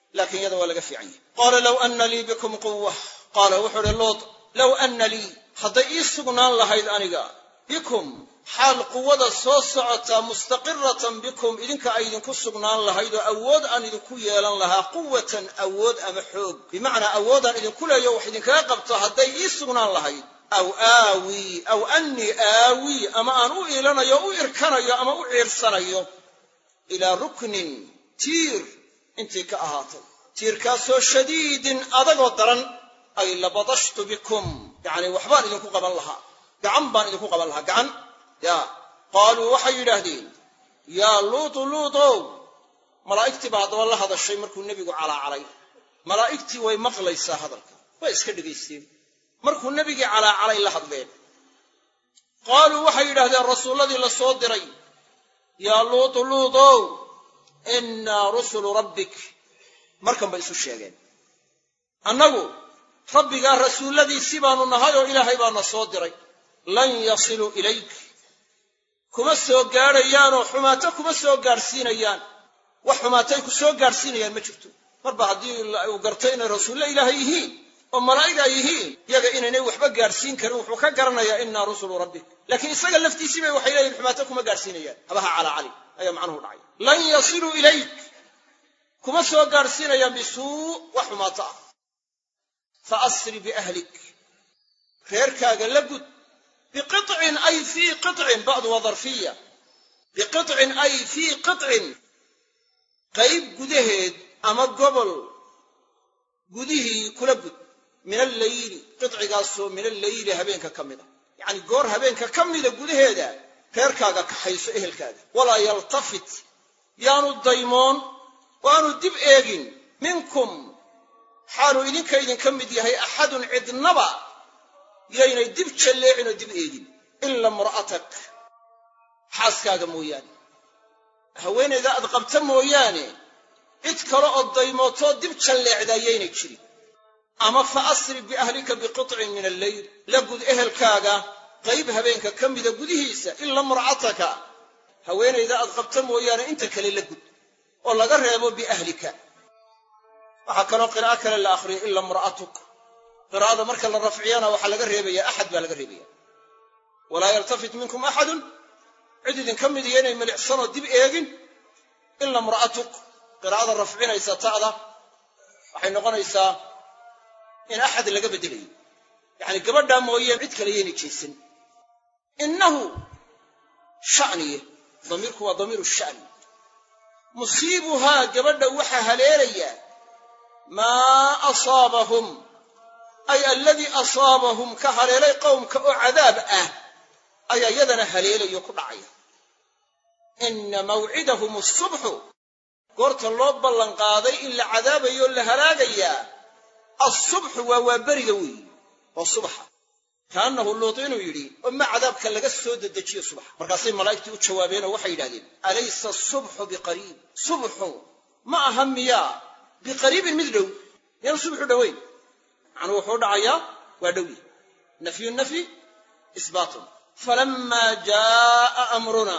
laakiin iyada waa laga fiican yahay. qaala low anna lii bikum quwa, qaala wuxuu uhi luut low anna lii hadday ii sugnaan lahayd aniga bikum xaal quwada soo socotaa mustaqiratan bikum idinka ay idinku sugnaan lahayd oo awood aan idinku yeelan lahaa quwatan awood ama xoog bimacnaa awoodaan idinku leeyo wax idinkaga qabto hadday ii sugnaan lahayd aw aawii aw annii aawii ama aan u iilanayo u irkanayo ama u ciirsanayo ilaa ruknin tiir intii ka ahaatay tiirkaasoo shadiidin adagoo daran ay labadashtu bikum yacni waxbaan idinku qaban lahaa gacan baan idinku qaban lahaa gacan yaa qaaluu waxay yidhaahdeen yaa luutu luutow malaa'igtii baa haddaba la hadashay markuu nebigu calaacalay malaa'igtii way maqlaysaa hadalka way iska dhegaysteen markuu nebigii calaacalay la hadleen qaaluu waxay yidhahdeen rasuulladii la soo diray yaa luutu luutow innaa rusulu rabbik markan bay isu sheegeen annagu rabbigaa rasuulladiisii baanu nahay oo ilaahay baana soo diray lan yasiluu ilayk kuma soo gaadhayaanoo xumaato kuma soo gaadhsiinayaan wax xumaatay ku soo gaadhsiinayaan ma jirto marba haddii uu gartay inay rasuulle ilaahay yihiin oo malaa'ig ay yihiin iyaga inaynay waxba gaadhsiin karin wuxuu ka garanayaa innaa rusulu rabbik laakiin isaga laftiisii bay waxay leeyihin xumaato kuma gaadhsiinayaan habaha calaa cali ayaa macnuhu dhacay lan yasiluu ilayk kuma soo gaadhsiinayaan bisuu wax xumaato ah fa asri biahlik reerkaaga la gud biqicin ay fii qicin ba'du waa darfiya biqicin ay fii qicin qayb gudaheed ama gobol gudihii kula gud min alleyli qicigaasoo min alleyli habeenka ka mida yacni goor habeenka ka mida gudaheeda reerkaaga kaxayso ehelkaaga walaa yaltafit yaanu daymoon waanu dib eegin minkum xaaluu idinka idinka mid yahay axadun cidnaba yaynay dib jalleecin oo dib eegin ila imra'atak xaaskaaga mooyaane haweenayda aad qabta mooyaane cid kale oo daymootoo dib jalleecdaa yaynay jirin ama fa asri biahlika biqicin min alleyl la gud ehelkaaga qayb habeenka ka mida gudihiisa ila imra'ataka haweenayda aad qabta mooyaane inta kale la gud oo laga reebo biahlika waxaa kaloo qiraa'o kale la akhriyo ila imra'atuk qiraa'ada marka la rafciyana waxaa laga reebaya axad baa laga reebaya walaa yaltafit minkum axadun cid idinka midiyo inay milicsanoo dib eegin ila imra'atuk qiraa'ada rafcinaysa ta'da waxay noqonaysaa in axad laga beddelayo yacni gabadhaa mooyee cid kale yaynay jeesan innahu sha'niye damiirku waa damiiru sha'ni musiibuhaa gabadha waxaa haleelayaa maa asaabahum ay aladii asaabahum ka haleelay qowmka oo cadaab ah ayaa iyadana haleelayo ku dhacaya inna mawcidahum asubxu goorta loo ballanqaaday in la cadaabayo o la halaagayaa asubxu waa beriga weeyi oo subaxa kaannahu luut inuu yidhi oo ma cadaabka laga soo dedejiyo subaxa markaasay malaa'igtii u jawaabeen oo waxay yidhahdeen alaysa asubxu biqariib subxu ma aha miyaa biqariibin mid dhow yaanu subxu dhowayn macnuu wuxuu dhacayaa waa dhow yahy nafyu nafyi isbaatun falammaa jaa'a amruna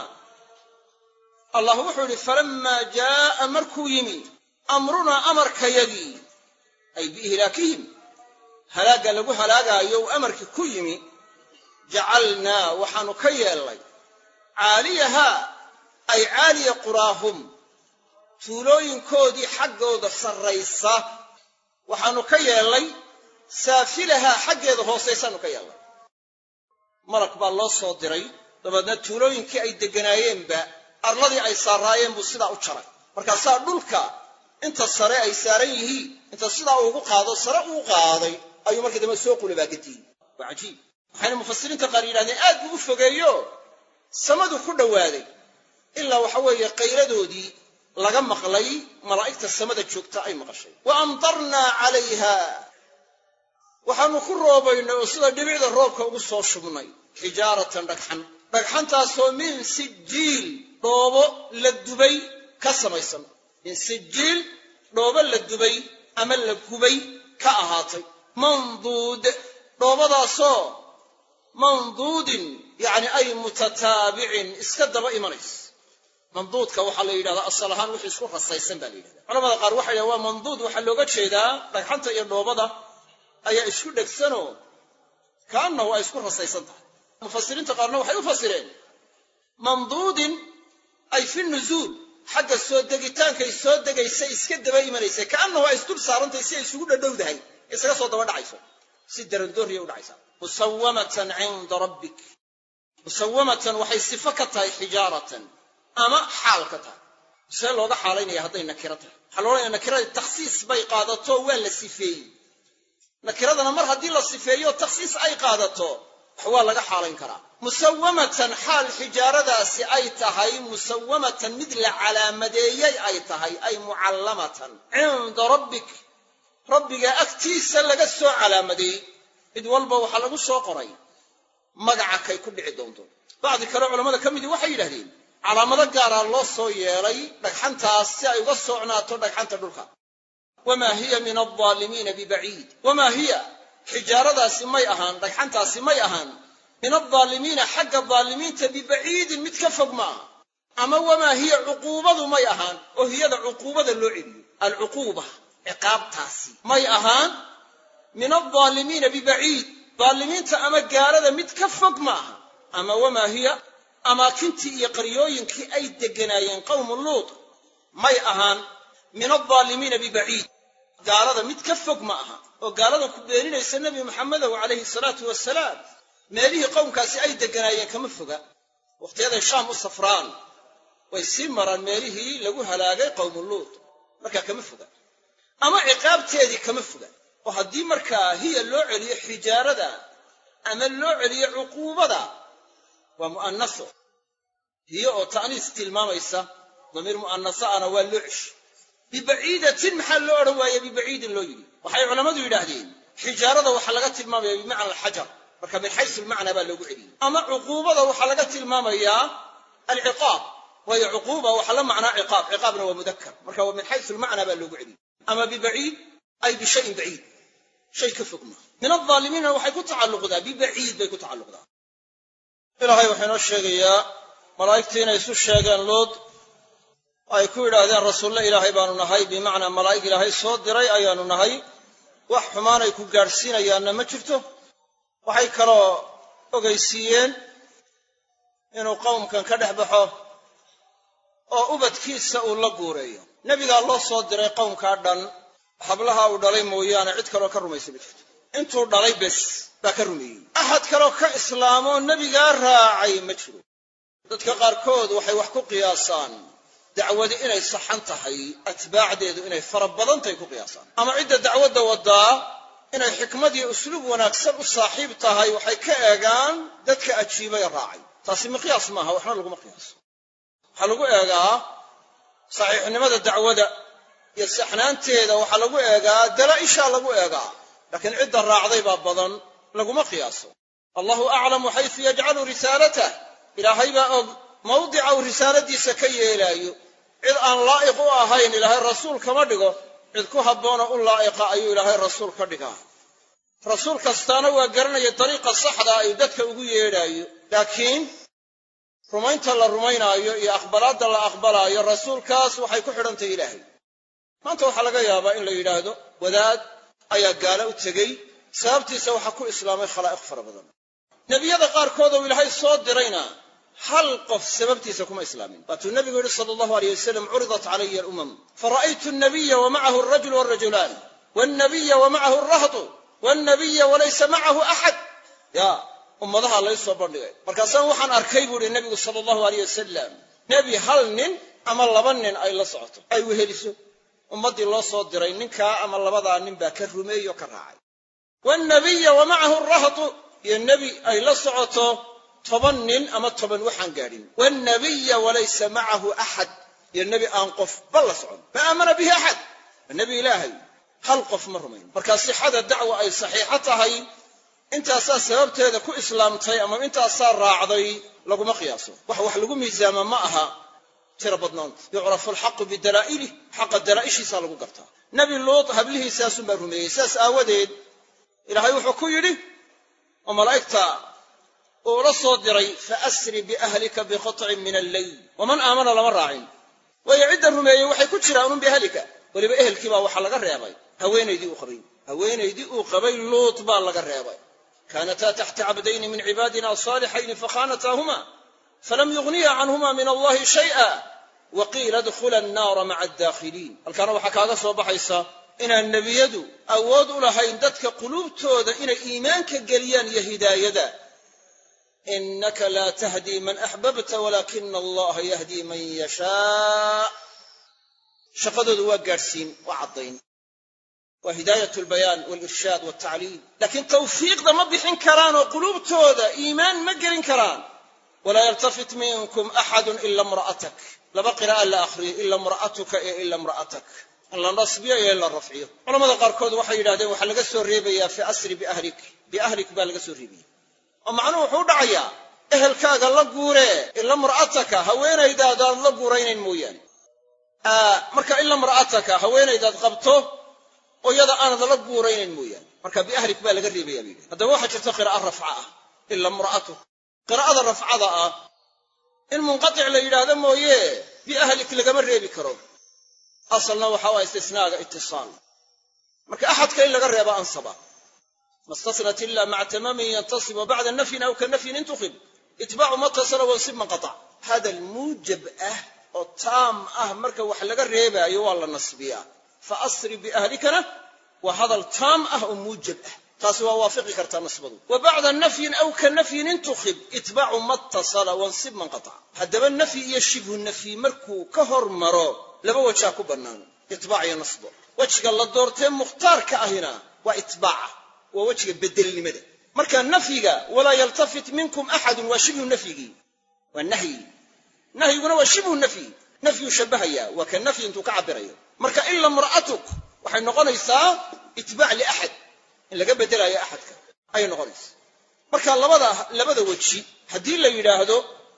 allah wuxuu yidhi falammaa jaa'a markuu yimi amrunaa amarkayagii ay biihlaakihim halaagga lagu halaagaayo uu amarkii ku yimi jacalnaa waxaanu ka yeelnay caaliyahaa ay caaliya quraahum tuulooyinkoodii xaggooda sarraysa waxaanu ka yeelnay saafilahaa xaggeeda hoosaysaanu ka yeelnay malag baa loo soo diray dabeedna tuulooyinkii ay degganaayeenba arladii ay saaraayeen buu sidaa u jaray markaasaa dhulka inta sare ay saaran yihiin inta sidaa ugu qaado sare uu qaaday ayuu markii dambe soo qulabaagadiyey waa cajiib waxayna mufasiriinta qaar yidhahdeen aad buu u fogeeyo samadu ku dhowaaday ilaa waxa weeye qayladoodii laga maqlay malaa'igta samada joogta ay maqashay wa amtarnaa calayha waxaanu ku roobaynay oo sida dhibicda roobka ugu soo shubnay xijaaratan dhagxantaasoo min sijiil dhoobo la dubay ka samaysan min sijiil dhoobo la dubay ama la gubay ka ahaatay manduud dhoobadaasoo manduudin yacni ay mutataabicin iska daba imanaysa manduudka waxa la yiraahdaa asal ahaan wixii isku rasaysan baa la yiraahdaa culimada qaar waxay yiraahdaan waa manduud waxa looga jeedaa dhagxanta iyo dhoobada ayaa isku dhagsano kaana waa isku rasaysan tahay mufassiriinta qaarna waxay u fasireen manduudin ay fi nuzul xagga soo degitaanka ay soo degaysa iska daba imanaysa kaana waa isku saarantay si ay isugu dhadhowdahay isaga soo daba dhacayso si darandooriyo u dhacaysa musawwamatan 'inda rabbik musawwamatan waxay sifo ka tahay hijaratan ama xaal ka tahay see looga xaalaynaya hadday nakira tahay waxa loo leeyahay nakirada takhsiis bay qaadato waa la sifeeyey nakiradana mar haddii la sifeeyo takhsiis ay qaadato waa laga xaalayn karaa musawwamatan xaal hijaradaasi ay tahay musawwamatan mid la calaamadeeyay ay tahay ay muallamatan 'inda rabbik rabbiga agtiisa laga soo calaamadeeyey mid walba waxa lagu soo qoray magaca kay ku dhici doonto baadhi kale culimada kamidi waxay yiraahdeen calaamado gaar ah loo soo yeelay dhagxantaas si ay uga soocnaato dhagxanta dhulka wama hiya min adh-dhalimin biba'id wama hiya hijaradaasi may ahaan dhagxantaasi may ahaan min adh-dhalimin xagga dhaliminta biba'id mid ka fog ma ama wama hiya uqubadu may ahaan oo hiyada uqubada loo celiyo al-uquba iqaabtaasi may ahaan min adh-dhalimin biba'id dhaliminta ama gaalada mid ka fog ma ama wama hiya amaakintii iyo qaryooyinkii ay deganaayeen qowm luut may ahaan min adh-dhalimin biba'id gaalada mid ka fog ma aha oo gaalada ku beeninaysa nabi maxamed alayhi salaatu wasalaam meelihii qowmkaasi ay deganaayeen kama foga waqtiyada shaam u safraan way sii maraan meelihii lagu halaagay qowm luut marka kama foga ama ciqaabteedii kama foga oo haddii markaa hiya loo celiyo hijaarada ama loo celiyo uquubada waa muannaso hiya oo ta'niis tilmaamaysa damiir muannasa ana waa loo cish biba'idatin maxaa loo oran waaye biba'iidin loo yiri waxay culimadu yiraahdeen hijaarada waxa laga tilmaamayaa bimacna al-hajar marka min haythu al-macna baa loogu celiyay ama uquubada waxa laga tilmaamayaa al-iqaab wa uquuba waxa la macna iqaab iqaabna waa mudakkar marka waa min haythu al-macna baa loogu celiyay ama biba'id ay bi shay'in ba'id shay ka fogma min adh-dhalimin waxay ku tacalluqdaa biba'id bay ku tacalluqdaa ilaahay waxa inoo sheegayaa malaa'igtii inay isu sheegeen lood ay ku yiraahdeen rasuulla ilaahay baanu nahay bimacna malaa'ig ilaahay soo diray ayaanu nahay wax xumaan ay ku gaarsiinayaanna ma jirto waxay kaloo ogeysiiyeen inuu qowmkan ka dhex baxo oo ubadkiisa uu la guureeyo nabigaa loo soo diray qowmkaa dhan hablaha uu dhalay mooyaane cid kaloo ka rumaysa ma jirto intuu dhalay bes baa ka rumeeyey axad kaloo ka islaamo nabigaa raacay ma jiro dadka qaarkood waxay wax ku qiyaasaan dacwadi inay saxan tahay atbaacdeedu inay fara badan tahay ku qiyaasaan ama cidda dacwadda wadaa inay xikmad iyo usluub wanaagsan u saaxiib tahay waxay ka eegaan dadka ajiibay raacay taasi miqyaas maaha waxna laguma qiyaaso waxa lagu eegaa saxiixnimada dacwada iyo saxnaanteeda waxa lagu eegaa dalaa'isha lagu eegaa laakiin cidda raacday baa badan laguma qiyaaso allahu a'lamu haythu yaj'alu risalatahu ilaahay baa og mawdica uu risaaladiisa ka yeelaayo cid aan laa'iq u ahayn ilaahay rasuul kama dhigo cid ku habboon oo u laa'iqa ayuu ilaahay rasuul ka dhigaa rasuul kastaana waa garanaya dariiqa saxda ay dadka ugu yeedhaayo laakiin rumaynta la rumaynaayo iyo aqbalaadda la aqbalaayo rasuulkaas waxay ku xidhantahay ilaahay maanta waxaa laga yaabaa in la yidhaahdo wadaad ayaa gaalo u tegey sababtiisa waxaa ku islaamay khalaa'iq fara badan nebiyada qaarkood oo ilaahay soo dirayna hal qof sababtiisa kuma islaamin waatuu nabigu yidhi sala allahu alayh wasalam curidat calaya alumam fara'aytu an-nabiyya wa macahu ar-rajulu war-rajulaan wan-nabiyya wa macahu ar-rahtu wan-nabiyya wa laysa macahu axad ya ummadaha la soo bandhigay markaasaan waxaan arkay buu yidhi nabigu sala allahu alayh wasalam nebi hal nin ama laba nin ay la socoto ay weheliso ummaddii loo soo diray ninkaa ama labadaa nin baa ka rumeeyo ka raacay wan-nabiyya wa macahu ar-rahtu iyo nebi ay la socoto 10 nin ama 10 waxaan gaadhin wan-nabiyya wa laysa macahu axad iyo nebi aan qof bal la socon ma aamana bihi axad nabi ilaahay hal qof ma rumayn marka sixada dacwa ay saxiixa tahay intaasaa sababteeda ku islaamtay ama intaasaa raacday laguma qiyaaso wax lagu miisaama ma aha tira badnaanta yucrafu alxaqu bidalaa'ilih xaqa dalaa'ishiisa lagu gartaa nabi luut hablihiisaasun baa rumeeyey saas aawadeed ilaahay wuxuu ku yidhi oo malaa'igta oo la soo diray faasri biahlika biqat'in min al-layl waman aamana lama raacin waayo cidda rumeeyey waxay ku jiraan biahlika waliba ehelkii baa waxa laga reebay haweenaydii uu qabay luut baa laga reebay kaanataa taxta cabdayni min cibaadina saalixayni fakhaanataahuma falam yughniya canhuma min allahi shay'a waqiila adkhula annaara maca adaakhiliin halkaana waxaa kaaga soo baxaysa inaan nebiyadu awood u lahayn dadka quluubtooda inay iimaanka geliyaan iyo hidaayada innaka laa tahdii man axbabta walaakina allaha yahdii man yashaa shaqadoodu waa gaadhsiin waa caddayn waa hidaayat albayaan waalirshaad waltacliim laakiin tawfiiqda ma bixin karaan oo quluubtooda iimaan ma gelin karaan walaa yaltafit minkum axadun ila imra'atak laba qiraa'a la akhriyo ila imra'atuka iyo ila imra'atak in la nasbiyo iyo in la rafciyo culamada qaarkood waxay yidhahdeen waxaa laga soo reebayaa fi asri biahlik baa laga soo reebaya oo macnuhu wuxuu u dhacayaa ehelkaaga la guuree ila imra'ataka haweenaydaadaad la guuraynayn mooyaane marka ila imra'ataka haweenaydaad qabto oo iyada aanad la guuraynayn mooyaane marka biahlik baa laga reebaya baa haddaba waxaa jirta qiraa'a rafca ah ila imra'atuk qiraa'ada rafcada ah in munqatic la yidhaahdo mooye biahlik lagama reebi karo asalna waxa waa istisnaaga itisaal marka axadka in laga reebo ansaba mastasnat illa maca tamamin yantasib wa bacda nafyin aw ka nafyin intukhib itbaacu matasala wansib man qatac hada almuujab ah oo taam ah marka wax laga reebaayo waa la nasbiyaa fa asri biahlikana waa hadal taam ah oo muujab ah taasi waa waafiqi kartaa nasbadu wa bacda nafyin aw ka nafyin intukhib itbaacu matasala wansib man qatac haddaba nafyi iyo shibhu nafyi markuu ka hormaro laba wajaa ku bannaan itbaac iyo nasbo wejiga la doortee mukhtaarka ahina waa itbaaca waa wejiga bedelnimada marka nafyiga walaa yaltafit minkum axadun waa shibhu nafyigii waa nahyiguna waa shibhu nafyu shabahaya waa ka nafyi intuu ka cabirayo marka ila imra'atuk waxay noqonaysaa itbaac liaxad in laga bedelayo axadka ayay noqonaysaa marka labada weji haddii la yidhaahdo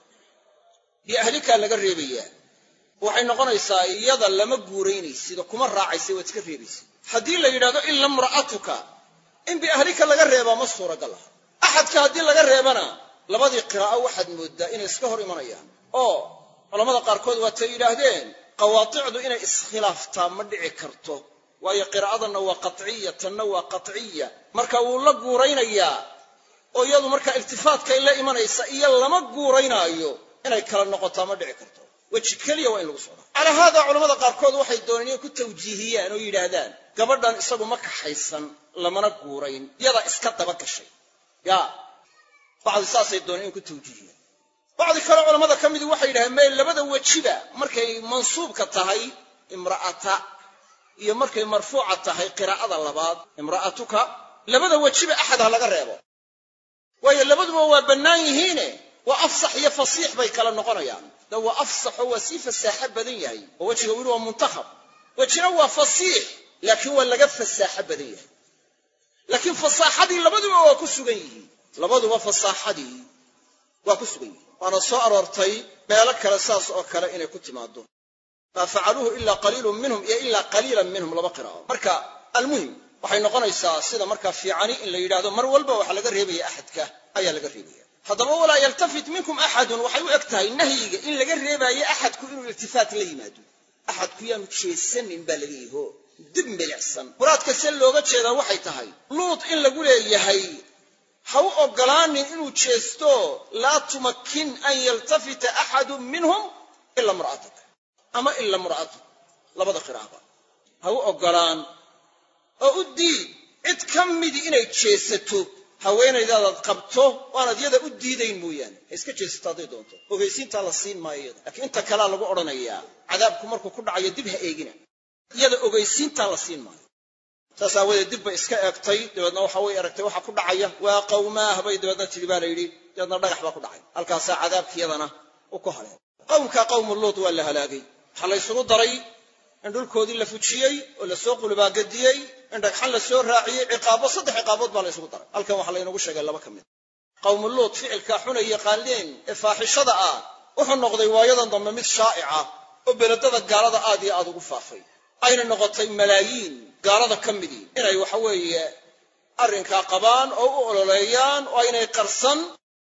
biahlika laga reebayaa waxay noqonaysaa iyada lama guuraynaysid oo kuma raacaysay waad iska reebaysid haddii la yidhahdo ila imra'atuka in biahlika laga reebaa ma suuragal ah axadka haddii laga reebana labadii qiraa'o waxaad mooddaa inay iska hor imanayaan oo culamada qaarkood waatay yidhaahdeen qawaaticdu inay iskhilaaftaa ma dhici karto waayo qiraa'adanna waa qatciya tanna waa qatciya marka wuu la guuraynayaa oo iyadu markaa iltifaatkay la imanaysa iyo lama guuraynaayo inay kala noqotaa ma dhici karto weji keliya waa in lagu socdaa calaa haada culamada qaarkood waxay dooneen inay ku tawjiihiyaan oo yidhaahdaan gabadhan isagu ma kaxaysan lamana guurayn iyadaa iska daba gashay bacdi saasay dooneen inay ku tawjiihiyaan bacdi kale culamada ka midii waxay yidhahdeen meel labada wejiba markay mansuubka tahay imra'ata iyo markay marfuuca tahay qiraa'ada labaad imra'atuka labada wejiba axad ha laga reebo waayo labaduba waa bannaan yihiine waa afsax iyo fasiix bay kala noqonayaan da waa afsaxoo waa sii fasaaxo badan yahay oo wejiga weli waa muntakhab wejina waa fasiix laakiin waa laga fasaaxo badan yahay laakiin fasaaxadii labaduba waa ku sugan yihiin labaduba fasaaxadii waa ku sugan yihiin waana soo aroortay meelo kale saas oo kale inay ku timaado maa facaluuhu ilaa qaliilun minhum iyo ilaa qaliilan minhum laba qiraa'o marka almuhim waxay noqonaysaa sida markaa fiicani in la yidhaahdo mar walba waxa laga reebaya axadka ayaa laga reebaya haddaba walaa yaltafit minkum axadun waxay u eg tahay nahyiga in laga reebaayo axadku inuu iltifaat la yimaado axadku yaanu jeesanin baa laga yiho dib milicsan muraadka se looga jeedaa waxay tahay luut in lagu leeyahay ha u ogolaanin inuu jeesto laa tumakin an yaltafita axadun minhum ila imra'atak ama ila imra'atuk labada qiraa'aba ha u ogolaan oo u diid cid ka midi inay jeesato haweenaydaadaad qabto waanad yada u diidayn mooyaane ha iska jeesato hadday doonto ogeysiintaa la siin maayo iyada laakiin inta kalea lagu odhanayaa cadaabku markuu ku dhacayo dib ha eegina iyada ogeysiintaa la siin maayo saas aawadeed dib bay iska eegtay dabeedna waxa way aragtay waxa ku dhacaya waa qawmaah bay dabeedna tidhi baa la yidhi dabeedna dhagax baa ku dhacay halkaasaa cadaabkiyadana u ku haleen qowmkaa qawmu luut waa la halaagay waxaa la ysugu daray in dhulkoodii la fujiyey oo lasoo qulubaagadiyey in dhagxan la soo raaciyey ciqaabo 3 ciqaabood baa la isugu daray halkan waxaa laynagu sheegay 2 ka mid qawmu luut ficilka xunay yaqaaneen ee faaxishada ah wuxuu noqday waayadan dambe mid shaa'ica oo beledada gaalada aad iyo aad ugu faafay ayna noqotay malaayiin gaalada ka midii inay waxa weeye arrinkaa qabaan oo u ololeeyaan oo aynay qarsan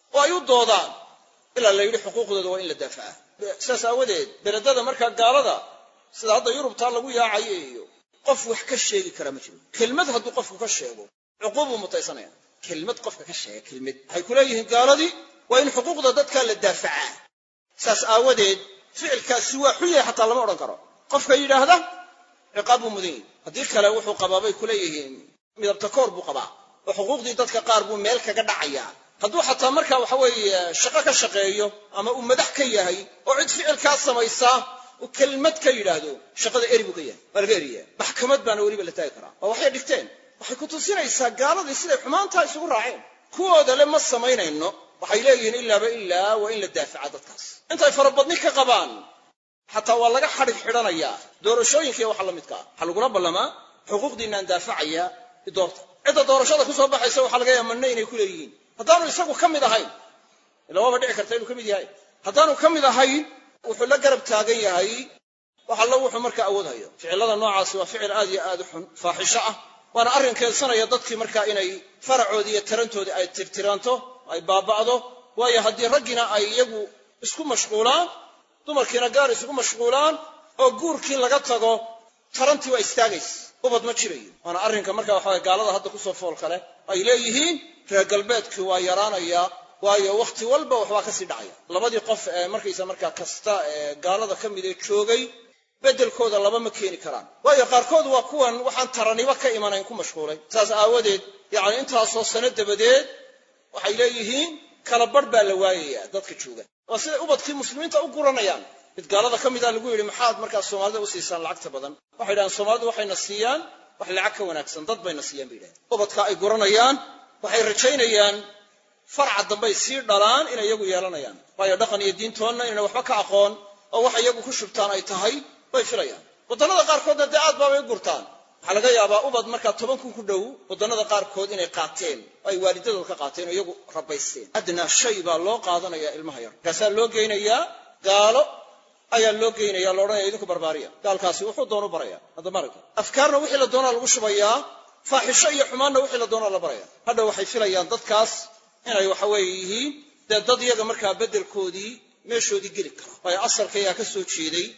oo ay u doodaan ilaa la yidhi xuquuqdooda waa in la daafacaa. sidaas aawadeed beledada markaa gaalada sida hadda yurubtaa lagu yaacayo iyo qof wax ka sheegi kara ma jiro. kelmad hadduu qofku ka sheego cuquubuu mutaysanaya. kelmad qofka ka sheega kelmad waxay ku leeyihiin gaaladii waa in xuquuqda dadka la daafacaa. saas aawadeed ficilkaasi waa xun yahay xataa lama odhan karo. qofka yidhaahda ciqaab buu mudan yahay. haddii kale wuxuu qabaa bay ku leeyihiin midabta koor buu qabaa oo xuquuqdii dadka qaar buu meel kaga dhacayaa. hadduu xataa markaa waxa weeye shaqo ka shaqeeyo ama uu madax ka yahay oo cid ficilkaa samaysaa uu kelmad ka yidhaahdo shaqada eri buu ka yahay waa laga eriyaa. maxkamad baana weliba la taagi karaa. oo waxay dhigteen waxay ku tusinaysaa gaaladii siday xumaantaa isugu raaceen. kuwooda le ma samaynayno waxay leeyihiin ilaaba ilaa waa in la daafaca dadkaas. intay farabadni ka qabaan xataa waa laga xadhig xidhanayaa doorashooyinkiiyo waxa la midkaa. waxaa lagula ballamaa xuquuqdiinaan daafacaya doorta. cidda doorashada ku soo baxaysa waxaa laga yaaba manne inay ku leeyihiin. haddaanu isagu ka mid ahayn ila waaba dhici karta inuu ka mid yahay. haddaanu ka mid ahayn wuxuu la garab taagan yahay wax allo wuxuu markaa awood hayo. ficilada noocaasi waa ficil aad iyo aad u xun faaxisho ah. waana arrin keensanaya dadkii markaa inay faracoodii iyo tarantoodii ay tirtiranto ay baaba'do. waayo haddii raggiina ay iyagu isku mashquulaan dumarkiina gaar isugu mashquulaan oo guurkii laga tago tarantii waa istaagaysa. ubad ma jirayo. waana arrinka markaa waxaa gaalada hadda kusoo fool kale ay leeyihiin reer galbeedkii waa yaraanaya waayo wakhti walba waxbaa kasii dhacaya. labadii qof ee markaysa markaa kasta ee gaalada ka mid ee joogay beddelkooda laba ma keeni karaan. waayo qaarkood waa kuwan waxaan taraniba ka imanayn ku mashquulay. saas aawadeed yacni intaasoo sano dabadeed waxay leeyihiin kala badh baa la waayayaa dadka jooga. waa siday ubadkii muslimiinta u guranayaan. mid gaalada ka mida lagu yidhi maxaad markaa soomaalida u siisaan lacagta badan. waxay yidhahdeen soomaalidu waxayna siiyaan wax lacag ka wanaagsan dad bayna siiyaan bay yidhahdeen. ubadka ay guranayaan waxay rajaynayaan farca dambay sii dhalaan inay iyagu yeelanayaan. waayo dhaqan iyo diintoonna inayna waxba ka aqoon oo wax iyagu ku shubtaan ay tahay bay filayaan. waddannada qaarkoodna dee aad baabay u gurtaan. waxaa laga yaabaa ubad markaa 10 kun ku dhow waddannada qaarkood inay qaateen oo ay waalidadood ka qaateen oo iyagu rabaysteen. adnaa shay baa loo qaadanayaa ilmaha yar. markaasaa loo geynayaa gaalo ayaa loo geynaya la odhanaya idinku barbaariya. gaalkaasi wuxuu doonu baraya. hadda maragta afkaarna wixii la doonaa lagu shubayaa. faaxisho iyo xumaanna wixii la doonaa la baraya. hadha waxay filayaan dadkaas inay waxa weeye yihiin dee dad iyaga markaa beddelkoodii meeshoodii geli kara. waayo asalka ayaa ka soo jeeday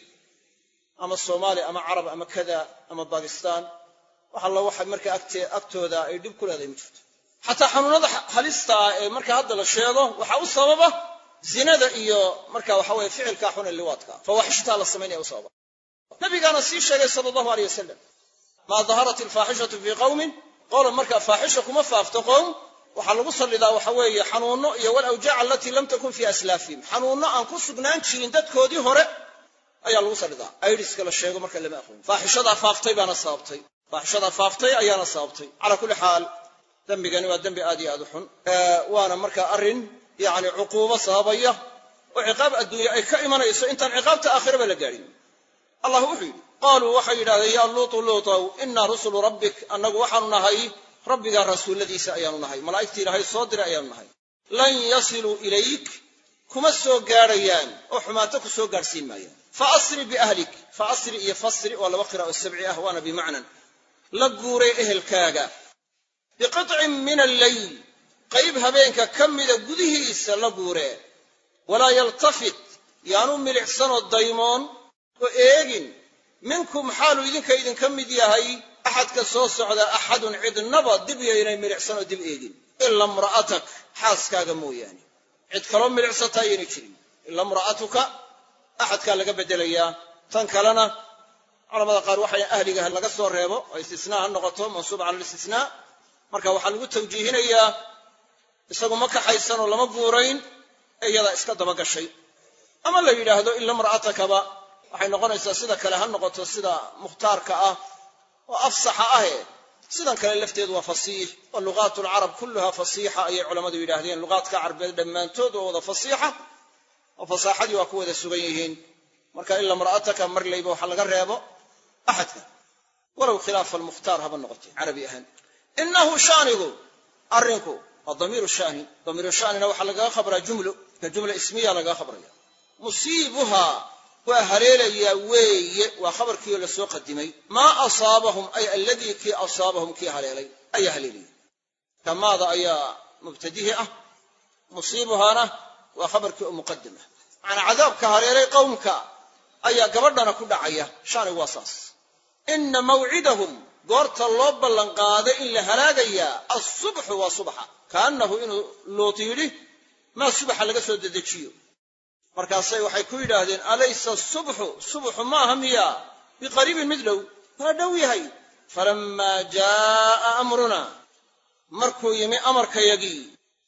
ama soomaali ama carab ama kada ama bakistan wax alla waxa markaa agtooda ay dhib ku leedahay ma jirto. xataa xanuunada halista ee markaa hadda la sheego waxaa u sababa zinada iyo markaa waxa weeye ficilka xun ee liwaadka fawaaxishta la sameeyo u sababa. nabigaana sii sheegay sallallahu alayhi wasallam ma dhaharat alfaaxishatu fi qawmin qala markaa faaxisha kuma faafto qowm waxaa lagu salidaa waxa weeye xanuuno iyo wal awjaac allati lam takun fi aslafihim. xanuuno aan ku sugnaan jirin dadkoodii hore ayaa lagu salidaa. aydiska la sheego marka lama aqoon. faaxishada faaftay baana sababtay. faaxishada faaftay ayaana sababtay. ala kulli xaal dambigani waa dambi aad iyo aad u xun. waana markaa arrin يعني عقوبة صابية وعقاب الدنيا أي كائمنا إنت عقابة آخرة بلا جارين. الله وحيد قالوا وحيد يا لوط لوط إن رسل ربك أنه وحنا هاي ربك الرسول الذي سأياننا هاي ملائكتي لهاي صادر أياننا هاي لن يصلوا إليك كما سو جاريان وحماتك سو جارسين مايا فأسر بأهلك فأسر يفسر ولا وقرأ السبع أهوان بمعنى لقوري أهل كاجا بقطع من الليل qayb habeenka kamida gudihiisa la guure wala yaltafit yaanu milicsano daymoon oo eegin minkum xaalu idin kamid yahay ahadka soo socda ahadun cidnaba dib yeynay milicsano dib eegin illa imra'atak xaaskaaga mooyaane cid kale milicsata ayna jirin illa imra'atuka ahadka laga bedelaya tan kalena culimada qaar waxay ahliga laga soo reebo oo istisnaa noqoto mansuub aan istisnaa marka waxa lagu tawjiihinayaa isagu ma ka haysan oo lama guurayn iyada iska daba gashay ama la yiraahdo illa mar'atakaba waxay noqonaysaa sida kale ha noqoto sida mukhtaarka ah oo afsaxa ah sidan kale lafteedu waa fasiix oo luqatul arab kullaha fasiixa ay culimadu yiraahdeen luqadka carabeed dhamaantood oo wada fasiixa oo fasaaxadii waa ku wada sugan yihiin marka illa mar'ataka marlayba waxa laga reebo ahadka walaw khilaaf al mukhtar haba noqotay arabi ahaan innahu shanigu arinku الضمير الشاني ضمير الشاني نوح لغا خبر جملة اسمية لغا خبر مصيبها وهليل يا وي وخبر كي لسو قدمي ما أصابهم أي الذي كي أصابهم كي هليلي أي هليلي كماذا أي مبتديه musiibuhaana waa khabarkii oo muqadima macnaa cadaabka hareeray qowmka ayaa gabadhana ku dhacaya shaanigu waa saas ina mawcidahum goorta loo ballan qaaday in la halaagayaa asubxu waa subaxa kaannahu inuu luut yidhi maa subaxa laga soo dedejiyo markaasay waxay ku yidhaahdeen alaysa subxu maaha miya biqariibin mid dhow waa dhow yahay falammaa jaa'a amruna markuu yimi amarkayagii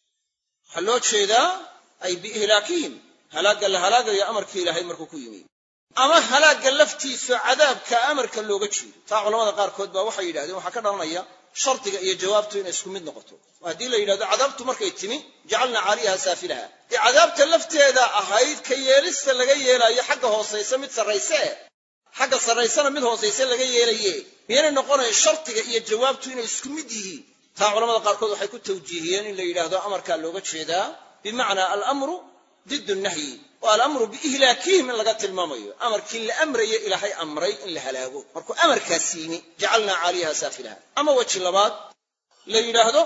waxaa loo jeedaa ay biihlaakihim halaagga la halaagayo amarkii ilaahay markuu ku yimi ama halaagga laftiisa cadaabka amarka looga jeedo taa culamada qaarkood baa waxay yidhahdeen waxaa ka dhalanaya shardiga iyo jawaabtu inay isku mid noqoto haddii la yidhahdo cadaabtu markay timi jacalnaa caaliyaha saafilaha dee cadaabta lafteeda ahayd ka yeelista laga yeelaayo xagga hoosaysa mid sarrayse xagga sarraysana mid hoosayse laga yeelaye miyaynay noqonayn shardiga iyo jawaabtu inay isku mid yihiin taa culamada qaarkood waxay ku tawjiihiyeen in la yidhaahdo amarkaa looga jeedaa bimacnaa alamru ضد النهي والأمر بإهلاكهم إن لقد الماميو أمر كل أمر إلهي أمري إن لهلاقه مركو أمر كاسيني جعلنا عليها سافلها أما وجه اللباد ليلة هذا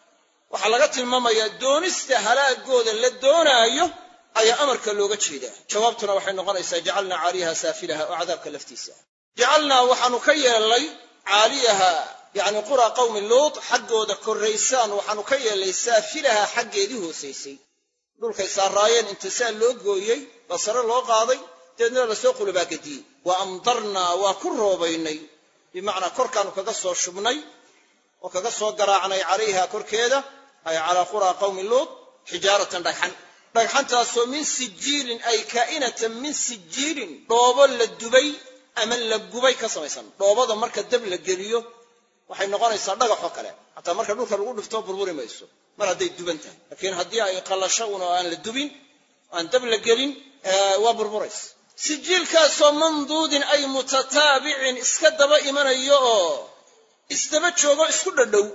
وحلقت الماميو دونست هلاك قودا للدونا أيه أي أمر كاللوغة شيدا شوابتنا وحين نقرأ جعلنا عليها سافلها وعذاب كالفتيسة جعلنا وحنكير اللي عليها يعني قرى قوم اللوط حقه ذكر ريسان وحنكير اللي سافلها حق يديه سيسي dhulkay saaraayeen intisaal loo gooyay basara loo qaaday deedna la soo qulbaagadiy wa amtarnaa waa ku roobaynay bimacnaa korkaanu kaga soo shubnay oo kaga soo garaacnay calayha korkeeda ay calaa quraa qawmi luut xijaaratan dhagxantaasoo min sijiilin ay kaa'inatan min sijiilin dhoobo la dubay ama la gubay ka samaysan dhoobada marka dab la geliyo waxay noqonaysaa dhagaxoo kale xataa marka dhulka lagu dhifto burburi mayso mar hadday duban tahay laakiin haddii ay qallasho una aan la dubin aan dab la gelin waa burburaysa sijiilkaasoo manduudin ay mutataabicin iska daba imanayo oo isdaba joogo isku dhadhow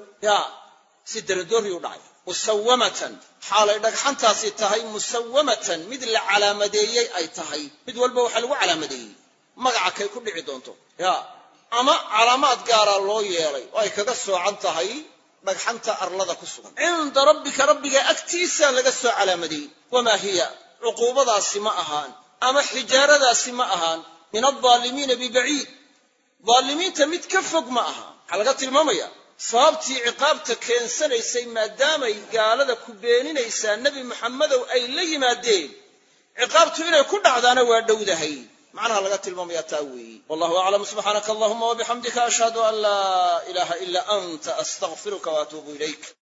si daradoori u dhacay musawamatan xaalay dhagxantaasi tahay musawamatan mid la calaamadeeyey ay tahay mid walba waxaa lagu calaamadeeyey magaca kay ku dhici doonto ama calaamaad gaara loo yeelay oo ay kaga soocan tahay dhagxanta arlada ku sugan cinda rabbika rabbiga agtiisa laga soo calaamadiyey wamaa hiya cuquubadaasi ma ahaan ama xijaaradaasi ma ahaan min aldaalimiina bibaciid daalimiinta mid ka fog ma aha waxaa laga tilmaamaya sababtii ciqaabta keensanaysay maadaamay gaalada ku beeninaysaa nebi maxamedow ay la yimaadeen ciqaabtu inay ku dhacdaana waa dhowdahay معناها لغا تلماميا تاوي والله أعلم سبحانك اللهم وبحمدك أشهد أن لا إله إلا أنت أستغفرك وأتوب إليك